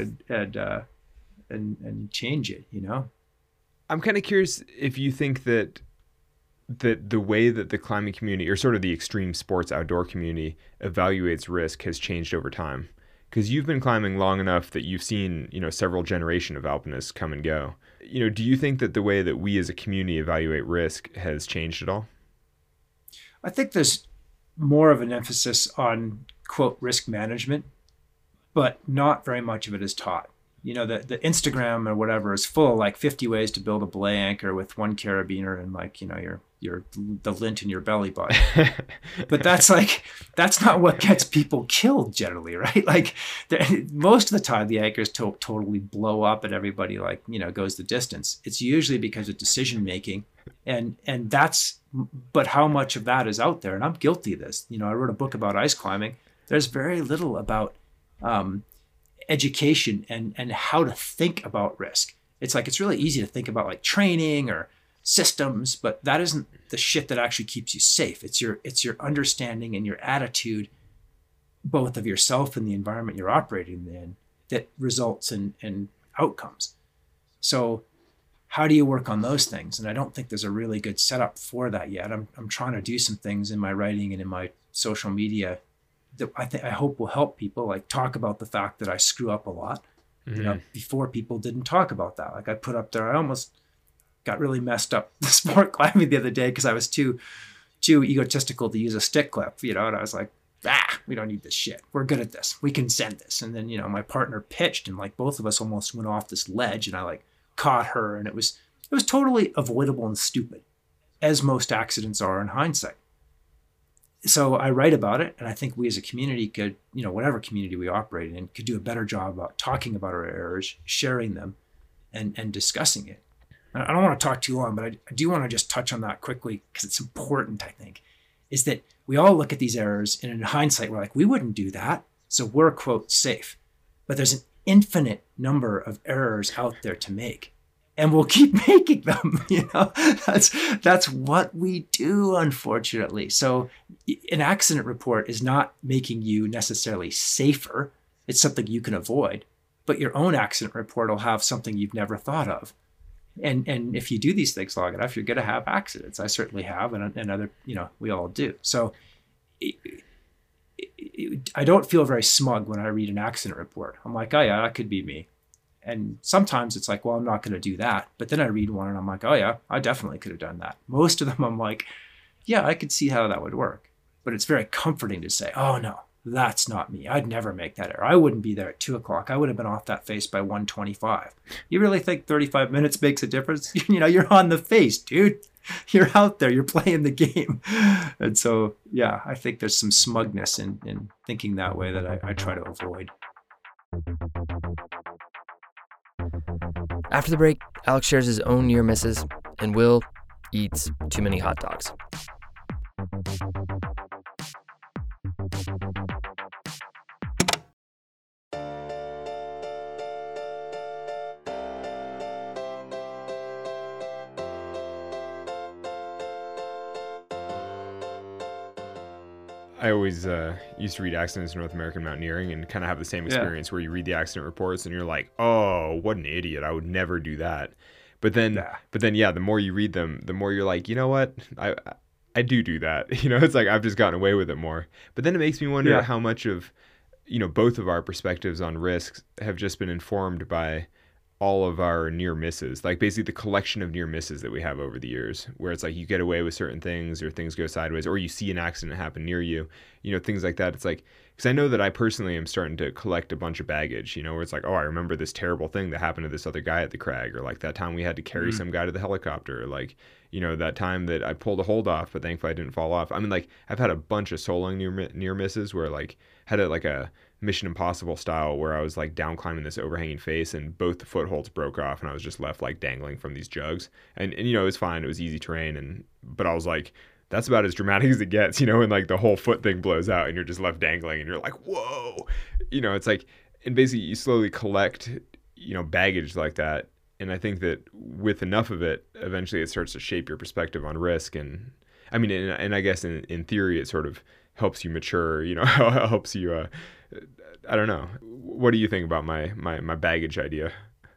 and change it. I'm kind of curious if you think that the way that the climbing community, or sort of the extreme sports outdoor community, evaluates risk has changed over time. Because you've been climbing long enough that you've seen, several generations of alpinists come and go. Do you think that the way that we as a community evaluate risk has changed at all? I think there's more of an emphasis on, quote, risk management, but not very much of it is taught. The Instagram or whatever is full of like 50 ways to build a belay anchor with one carabiner and like, the lint in your belly button. But that's not what gets people killed generally, right? Like most of the time the anchors totally blow up and everybody goes the distance. It's usually because of decision making, and but how much of that is out there? And I'm guilty of this. I wrote a book about ice climbing. There's very little about education and how to think about risk. It's really easy to think about like training or systems, but that isn't the shit that actually keeps you safe. It's your understanding and your attitude, both of yourself and the environment you're operating in, that results in outcomes. So how do you work on those things? And I don't think there's a really good setup for that yet. I'm trying to do some things in my writing and in my social media that I hope will help people, like talk about the fact that I screw up a lot. Mm-hmm. Before people didn't talk about that. Like I put up there, I almost got really messed up the sport climbing the other day because I was too egotistical to use a stick clip, and I was like, we don't need this shit. We're good at this. We can send this. And then, my partner pitched and like both of us almost went off this ledge, and I like caught her, and it was totally avoidable and stupid, as most accidents are in hindsight. So I write about it, and I think we as a community could, whatever community we operate in, could do a better job about talking about our errors, sharing them, and discussing it. I don't want to talk too long, but I do want to just touch on that quickly because it's important, I think, is that we all look at these errors, and in hindsight, we're like, we wouldn't do that, so we're, quote, safe. But there's an infinite number of errors out there to make. And we'll keep making them, That's what we do, unfortunately. So an accident report is not making you necessarily safer. It's something you can avoid. But your own accident report will have something you've never thought of. And if you do these things long enough, you're going to have accidents. I certainly have, and other, we all do. So I don't feel very smug when I read an accident report. I'm like, oh yeah, that could be me. And sometimes it's like, well, I'm not going to do that. But then I read one and I'm like, oh yeah, I definitely could have done that. Most of them I'm like, yeah, I could see how that would work. But it's very comforting to say, oh no, That's not me. I'd never make that error. I wouldn't be there at 2:00. I would have been off that face by 1:25. You really think 35 minutes makes a difference? You're on the face, dude. You're out there. You're playing the game. And so, yeah, I think there's some smugness in thinking that way that I try to avoid. After the break, Alex shares his own near misses, and Will eats too many hot dogs. I always used to read Accidents in North American Mountaineering and kind of have the same experience where you read the accident reports and you're like, oh, what an idiot. I would never do that. But then, the more you read them, the more you're like, you know what? I do that. It's like I've just gotten away with it more. But then it makes me wonder how much of, both of our perspectives on risks have just been informed by all of our near misses, like basically the collection of near misses that we have over the years, where it's like you get away with certain things or things go sideways or you see an accident happen near you, things like that. It's like, because I know that I personally am starting to collect a bunch of baggage, where it's like, oh, I remember this terrible thing that happened to this other guy at the crag, or like that time we had to carry some guy to the helicopter, or like, that time that I pulled a hold off, but thankfully I didn't fall off. I mean, like I've had a bunch of solo near misses where like had a Mission Impossible style where I was like down climbing this overhanging face and both the footholds broke off and I was just left like dangling from these jugs. And it was fine. It was easy terrain. But I was like, that's about as dramatic as it gets, and like the whole foot thing blows out and you're just left dangling and you're like, whoa, it's like, and basically you slowly collect, baggage like that. And I think that with enough of it, eventually it starts to shape your perspective on risk. And I mean, and I guess in theory, it sort of helps you mature, helps you, I don't know. What do you think about my baggage idea?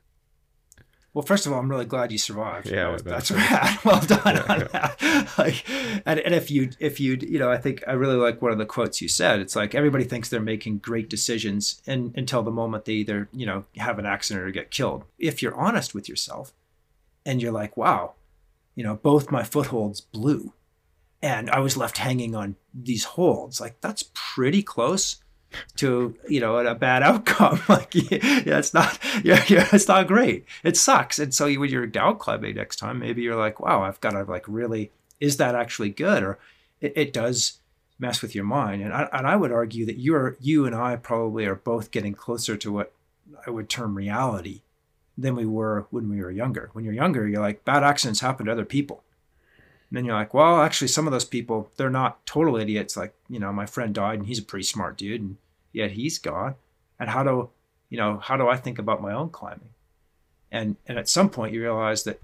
Well, first of all, I'm really glad you survived. Yeah, that's rad. Well done on that. Like, and if you, I think I really like one of the quotes you said. It's like everybody thinks they're making great decisions until the moment they either, have an accident or get killed. If you're honest with yourself and you're like, wow, both my footholds blew and I was left hanging on these holds, like that's pretty close to a bad outcome. Like it's not great. It sucks. And so when you're down climbing next time, maybe you're like, wow, I've got to like really, is that actually good? Or it does mess with your mind. And I would argue that you and I probably are both getting closer to what I would term reality than we were when we were younger. When you're younger, you're like, bad accidents happen to other people. And then you're like, well, actually, some of those people, they're not total idiots. Like, my friend died and he's a pretty smart dude and yet he's gone. And how do I think about my own climbing? And at some point you realize that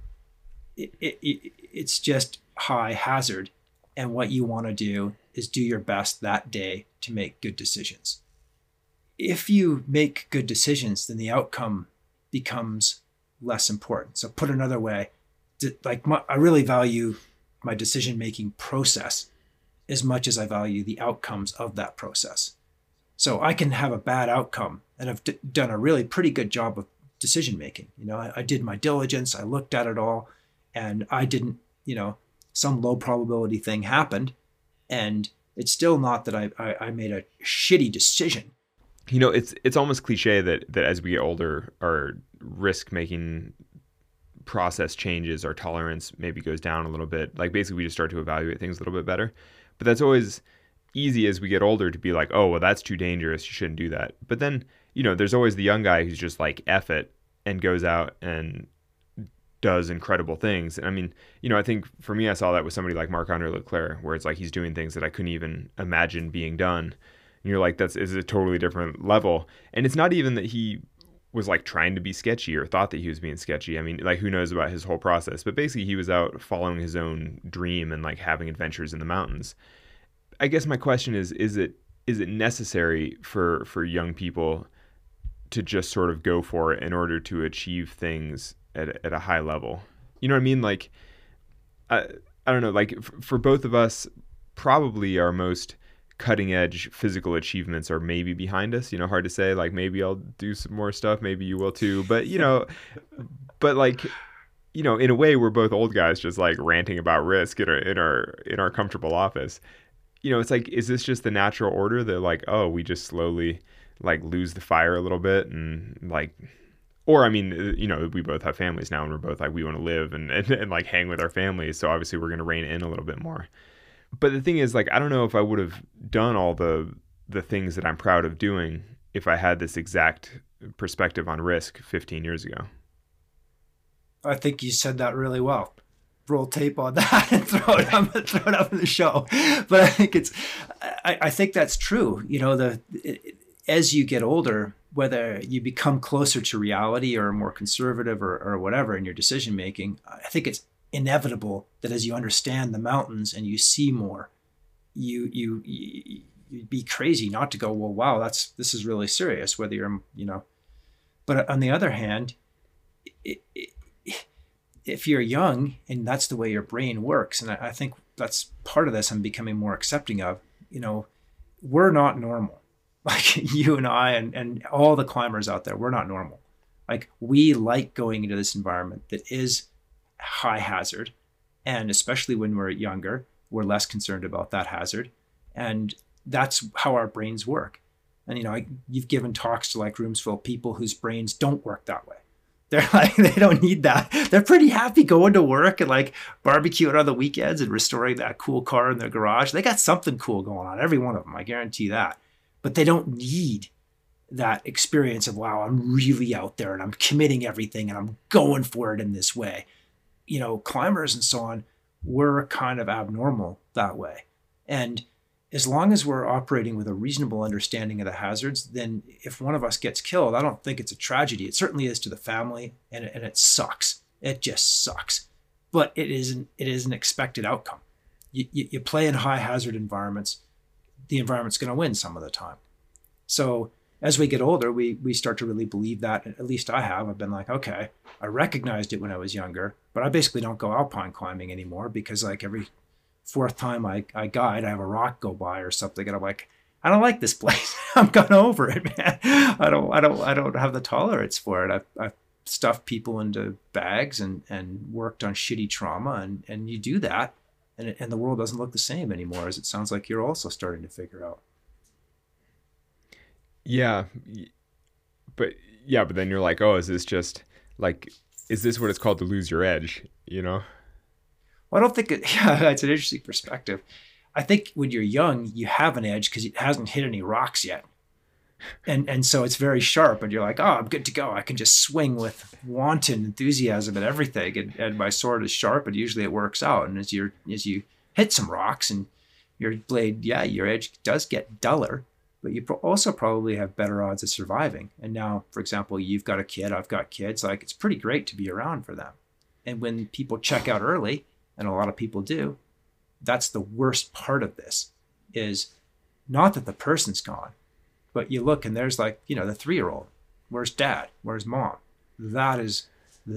it's just high hazard. And what you want to do is do your best that day to make good decisions. If you make good decisions, then the outcome becomes less important. So put another way, I really value my decision-making process as much as I value the outcomes of that process. So I can have a bad outcome and have done a really pretty good job of decision-making. I did my diligence, I looked at it all, and I didn't, some low probability thing happened, and it's still not that I made a shitty decision. It's almost cliche that as we get older, our risk-making process changes, our tolerance maybe goes down a little bit. Like basically we just start to evaluate things a little bit better. But that's always easy as we get older to be like, oh, well, that's too dangerous. You shouldn't do that. But then, there's always the young guy who's just like, F it, and goes out and does incredible things. And I mean, I think for me, I saw that with somebody like Marc-Andre Leclerc, where it's like he's doing things that I couldn't even imagine being done. And you're like, is a totally different level. And it's not even that he was like trying to be sketchy or thought that he was being sketchy. I mean, like who knows about his whole process, but basically he was out following his own dream and like having adventures in the mountains. I guess my question is it necessary for young people to just sort of go for it in order to achieve things at a high level? You know what I mean? Like, I don't know, like for both of us, probably our most cutting edge physical achievements are maybe behind us. Hard to say. Like maybe I'll do some more stuff, maybe you will too. But but like, in a way, we're both old guys just like ranting about risk in our comfortable office. it's like, is this just the natural order that like, oh, we just slowly like lose the fire a little bit and like, or I mean, we both have families now and we're both like, we want to live and like hang with our families. So obviously we're going to rein it in a little bit more. But the thing is, like, I don't know if I would have done all the things that I'm proud of doing if I had this exact perspective on risk 15 years ago. I think you said that really well. Roll tape on that and throw it up in the show. But I think I think that's true. As you get older, whether you become closer to reality or more conservative or whatever in your decision making, I think it's inevitable that as you understand the mountains and you see more, you'd be crazy not to go, well, wow, this is really serious. Whether you're, but on the other hand, if you're young and that's the way your brain works, and I think that's part of this I'm becoming more accepting of, we're not normal. Like you and I and all the climbers out there, we're not normal. Like we like going into this environment that is high hazard. And especially when we're younger, we're less concerned about that hazard. And that's how our brains work. And, you've given talks to like rooms full of people whose brains don't work that way. They're like, they don't need that. They're pretty happy going to work and like barbecuing on the weekends and restoring that cool car in their garage. They got something cool going on, every one of them. I guarantee that. But they don't need that experience of, wow, I'm really out there and I'm committing everything and I'm going for it in this way. Climbers and so on, we're kind of abnormal that way. And as long as we're operating with a reasonable understanding of the hazards, then if one of us gets killed, I don't think it's a tragedy. It certainly is to the family, and it sucks. It just sucks. But it is an expected outcome. You play in high hazard environments, the environment's going to win some of the time. So as we get older, we start to really believe that. At least I have. I've been like, okay, I recognized it when I was younger, but I basically don't go alpine climbing anymore because like every fourth time I guide, I have a rock go by or something, and I'm like, I don't like this place. I'm gone over it, man. I don't have the tolerance for it. I've stuffed people into bags and worked on shitty trauma, and you do that, and the world doesn't look the same anymore, as it sounds like you're also starting to figure out. Yeah, but then you're like, oh, is this what it's called to lose your edge? Well, I don't think it's an interesting perspective. I think when you're young, you have an edge because it hasn't hit any rocks yet. And so it's very sharp and you're like, oh, I'm good to go. I can just swing with wanton enthusiasm and everything. And my sword is sharp and usually it works out. And as you hit some rocks and your blade, your edge does get duller, but you also probably have better odds of surviving. And now, for example, you've got a kid, I've got kids, like it's pretty great to be around for them. And when people check out early, and a lot of people do, that's the worst part of this, is not that the person's gone, but you look and there's like, the 3-year-old, where's dad? Where's mom? That is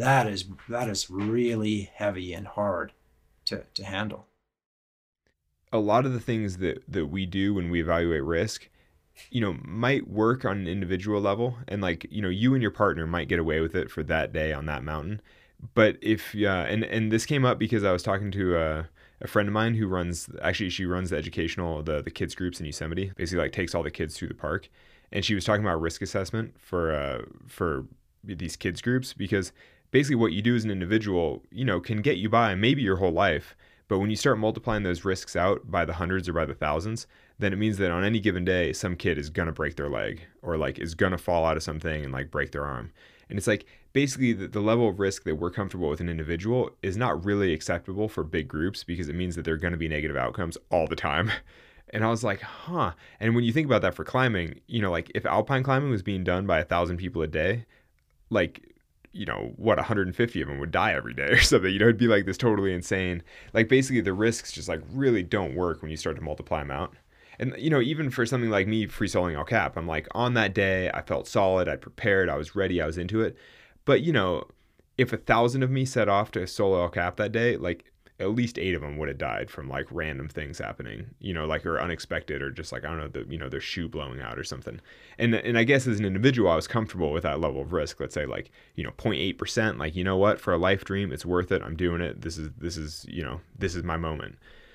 really heavy and hard to handle. A lot of the things that we do when we evaluate risk, might work on an individual level. And like, you and your partner might get away with it for that day on that mountain. But if, and this came up because I was talking to a friend of mine who she runs the educational, the kids groups in Yosemite, basically like takes all the kids through the park. And she was talking about risk assessment for these kids groups, because basically what you do as an individual, can get you by maybe your whole life. But when you start multiplying those risks out by the hundreds or by the thousands, then it means that on any given day, some kid is going to break their leg or like is going to fall out of something and like break their arm. And it's like, basically the level of risk that we're comfortable with an individual is not really acceptable for big groups, because it means that there are going to be negative outcomes all the time. And I was like, huh. And when you think about that for climbing, like if alpine climbing was being done by 1,000 people a day, like, 150 of them would die every day or something. It'd be like this totally insane, like basically the risks just like really don't work when you start to multiply them out. And, even for something like me free soloing El Cap, I'm like, on that day, I felt solid, I prepared, I was ready, I was into it. But, if 1,000 of me set off to solo El Cap that day, like at least 8 of them would have died from like random things happening, like, or unexpected, or just like, I don't know, their shoe blowing out or something. And I guess as an individual, I was comfortable with that level of risk. Let's say like, 0.8%, like, what, for a life dream, it's worth it. I'm doing it. This is my moment.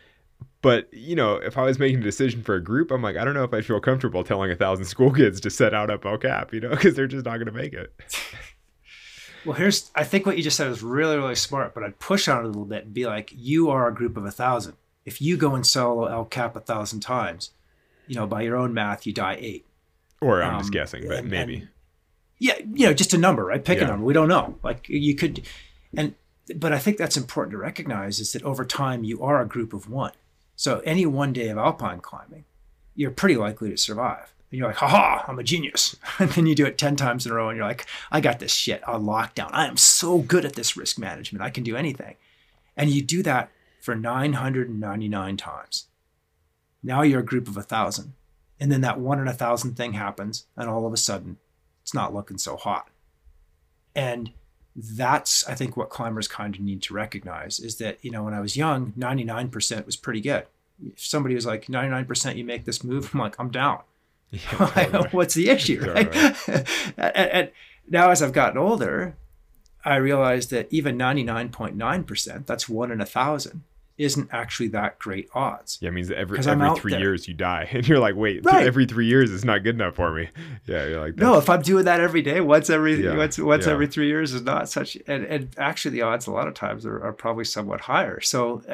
But, if I was making a decision for a group, I'm like, I don't know if I'd feel comfortable telling 1,000 school kids to set out up El Cap, because they're just not going to make it. Well, I think what you just said is really, really smart, but I'd push on it a little bit and be like, you are a group of 1,000. If you go and solo El Cap 1,000 times, by your own math, you die 8. Or I'm just guessing, but maybe. Yeah, just a number, right? Pick a number. We don't know. Like you could, but I think that's important to recognize is that over time you are a group of one. So any one day of alpine climbing, you're pretty likely to survive. And you're like, haha, I'm a genius. And then you do it 10 times in a row and you're like, I got this shit on lockdown. I am so good at this risk management. I can do anything. And you do that for 999 times. Now you're a group of 1,000. And then that 1 in 1,000 thing happens. And all of a sudden, it's not looking so hot. And that's, I think, what climbers kind of need to recognize is that, when I was young, 99% was pretty good. If somebody was like, 99% you make this move, I'm like, I'm down. Yeah, totally. What's the issue, right? Totally. and now as I've gotten older, I realized that even 99.9%, that's 1 in 1,000, isn't actually that great odds. Yeah, it means that every 3 years you die. And you're like, wait, right. Every 3 years is not good enough for me. Yeah, you're like, no, if I'm doing that every day, once every 3 years is not such, and actually the odds a lot of times are probably somewhat higher. So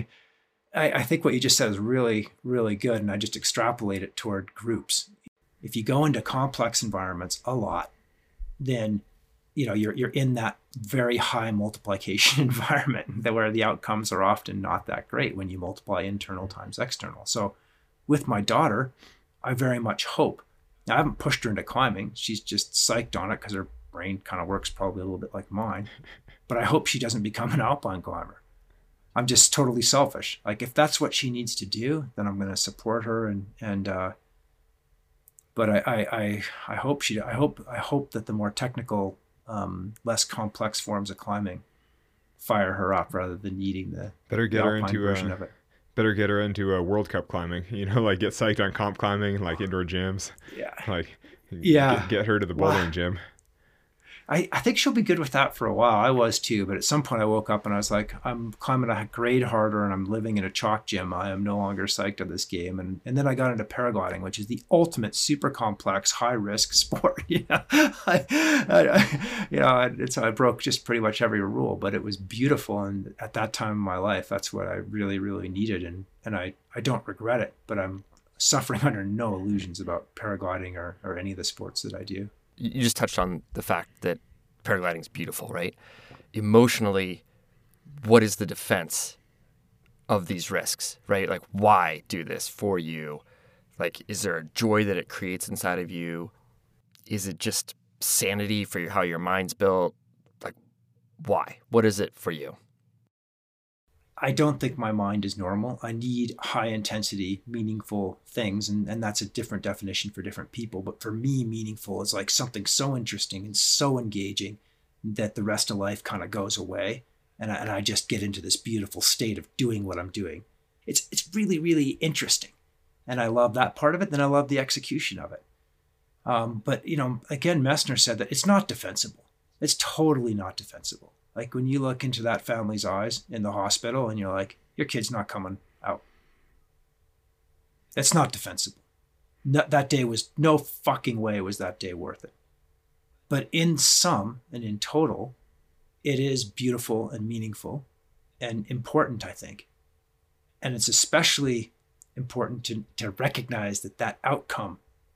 I think what you just said is really, really good. And I just extrapolate it toward groups. If you go into complex environments a lot, then you're in that very high multiplication environment where the outcomes are often not that great when you multiply internal times external. So with my daughter, I very much hope. Now, I haven't pushed her into climbing. She's just psyched on it because her brain kind of works probably a little bit like mine. But I hope she doesn't become an alpine climber. I'm just totally selfish. Like if that's what she needs to do, then I'm going to support her but I hope I hope that the more technical, less complex forms of climbing fire her up rather than needing the alpine version of it. Better get her into a World Cup climbing, like get psyched on comp climbing, like indoor gyms. Yeah. Get her to the bouldering gym. I think she'll be good with that for a while. I was too, but at some point I woke up and I was like, I'm climbing a grade harder and I'm living in a chalk gym. I am no longer psyched on this game. And then I got into paragliding, which is the ultimate super complex, high risk sport. I broke just pretty much every rule, but it was beautiful. And at that time in my life, that's what I really, really needed. And I don't regret it, but I'm suffering under no illusions about paragliding or any of the sports that I do. You just touched on the fact that paragliding is beautiful, right? Emotionally, what is the defense of these risks, right? Like, why do this for you? Like, is there a joy that it creates inside of you? Is it just sanity for how your mind's built? Like, why? What is it for you? I don't think my mind is normal. I need high intensity, meaningful things. And that's a different definition for different people. But for me, meaningful is like something so interesting and so engaging that the rest of life kind of goes away. And I just get into this beautiful state of doing what I'm doing. It's really, really interesting. And I love that part of it. Then I love the execution of it. But, again, Messner said that it's not defensible. It's totally not defensible. Like when you look into that family's eyes in the hospital and you're like, your kid's not coming out. That's not defensible. That day was no fucking way was that day worth it. But in sum and in total, it is beautiful and meaningful and important, I think. And it's especially important to recognize that outcome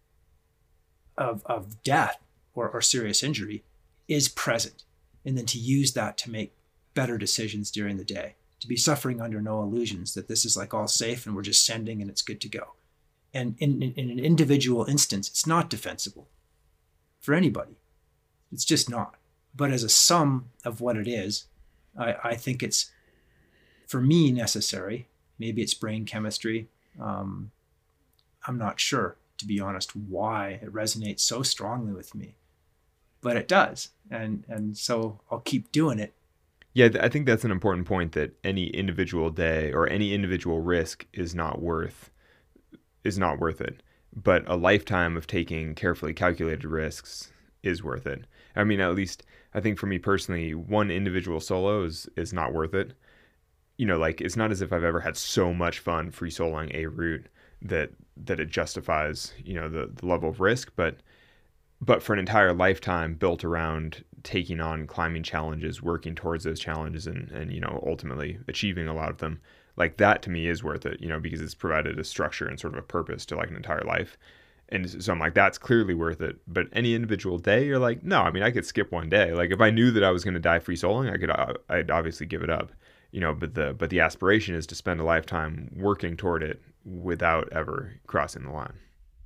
of death or serious injury is present. And then to use that to make better decisions during the day, to be suffering under no illusions that this is like all safe and we're just sending and it's good to go. And in an individual instance, it's not defensible for anybody. It's just not. But as a sum of what it is, I think it's, for me, necessary. Maybe it's brain chemistry. I'm not sure, to be honest, why it resonates so strongly with me. But it does. And so I'll keep doing it. Yeah, I think that's an important point, that any individual day or any individual risk is not worth it. But a lifetime of taking carefully calculated risks is worth it. I mean, at least I think for me personally, one individual solo is not worth it. like it's not as if I've ever had so much fun free soloing a route that it justifies, the level of risk, but for an entire lifetime built around taking on climbing challenges, working towards those challenges and ultimately achieving a lot of them, like that to me is worth it, because it's provided a structure and sort of a purpose to like an entire life. And so I'm like, that's clearly worth it. But any individual day, you're like, no, I mean, I could skip one day. Like if I knew that I was going to die free soloing, I'd obviously give it up, but the aspiration is to spend a lifetime working toward it without ever crossing the line.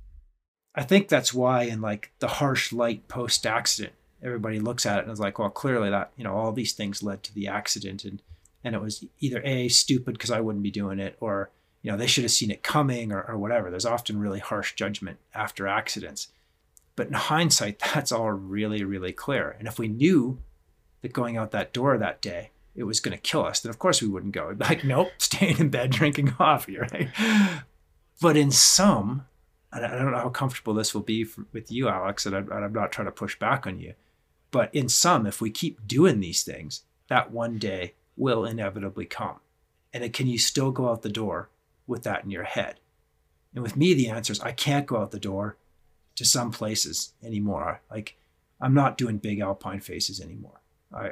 I think that's why in like the harsh light post-accident, everybody looks at it and is like, well, clearly that, all these things led to the accident. And it was either A, stupid because I wouldn't be doing it, or, they should have seen it coming or whatever. There's often really harsh judgment after accidents. But in hindsight, that's all really, really clear. And if we knew that going out that door that day, it was going to kill us, then of course we wouldn't go. Like, nope, staying in bed, drinking coffee, right? But in some, and I don't know how comfortable this will be with you, Alex, and I'm not trying to push back on you, but in some, if we keep doing these things, that one day will inevitably come. And then can you still go out the door with that in your head? And with me, the answer is I can't go out the door to some places anymore. Like I'm not doing big alpine faces anymore.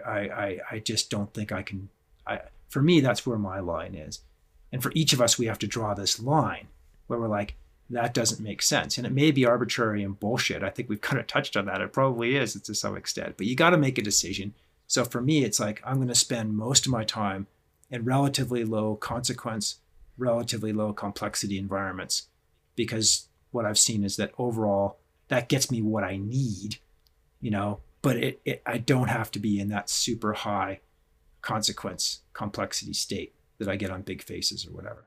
I just don't think I can. For me, that's where my line is. And for each of us, we have to draw this line where we're like, that doesn't make sense. And it may be arbitrary and bullshit. I think we've kind of touched on that. It probably is to some extent, but you got to make a decision. So for me, it's like, I'm going to spend most of my time in relatively low consequence, relatively low complexity environments, because what I've seen is that overall that gets me what I need, but I don't have to be in that super high consequence complexity state that I get on big faces or whatever.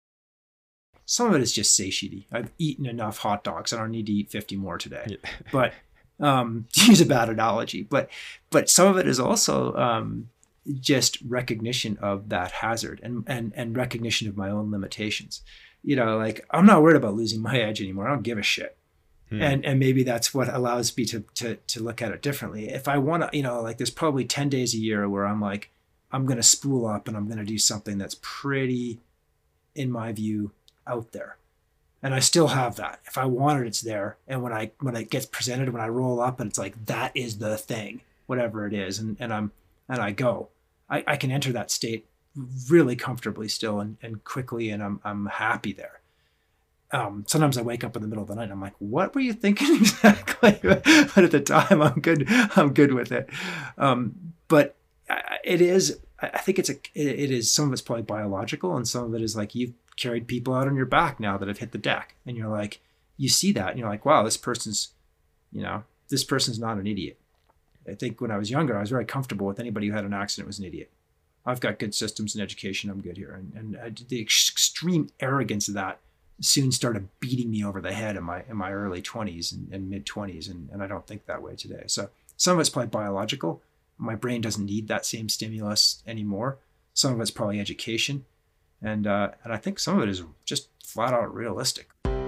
Some of it is just satiety. I've eaten enough hot dogs. I don't need to eat 50 more today. Yeah. But to use a bad analogy, but some of it is also just recognition of that hazard and recognition of my own limitations. Like I'm not worried about losing my edge anymore. I don't give a shit. And maybe that's what allows me to look at it differently. If I want to, like there's probably 10 days a year where I'm like, I'm going to spool up and I'm going to do something that's pretty, in my view, out there. And I still have that. If I want it, it's there. And when it gets presented, when I roll up and it's like, that is the thing, whatever it is. And I go, I can enter that state really comfortably still and quickly. And I'm happy there. Sometimes I wake up in the middle of the night and I'm like, what were you thinking exactly? But at the time I'm good with it. But it is, I think it is, some of it's probably biological and some of it is like you've carried people out on your back now that have hit the deck. And you're like, you see that and you're like, wow, this person's not an idiot. I think when I was younger, I was very comfortable with anybody who had an accident was an idiot. I've got good systems and education. I'm good here. And the extreme arrogance of that soon started beating me over the head in my early 20s and mid 20s. And I don't think that way today. So some of it's probably biological. My brain doesn't need that same stimulus anymore. Some of it's probably education. And I think some of it is just flat out realistic.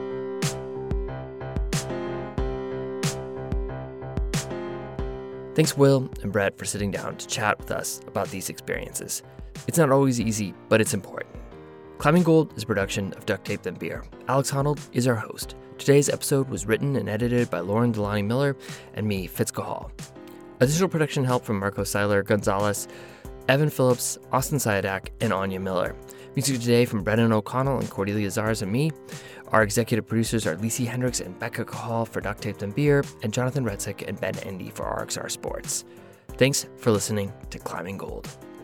Thanks, Will and Brett, for sitting down to chat with us about these experiences. It's not always easy, but it's important. Climbing Gold is a production of Duct Tape Then Beer. Alex Honnold is our host. Today's episode was written and edited by Lauren Delani Miller and me, Fitz Cahall. Additional production help from Marco Seiler Gonzalez, Evan Phillips, Austin Syadak, and Anya Miller. Music today from Brennan O'Connell and Cordelia Zars and me. Our executive producers are Lacey Hendricks and Becca Cahall for Duct Tape Then Beer, and Jonathan Redsick and Ben Endy for RXR Sports. Thanks for listening to Climbing Gold.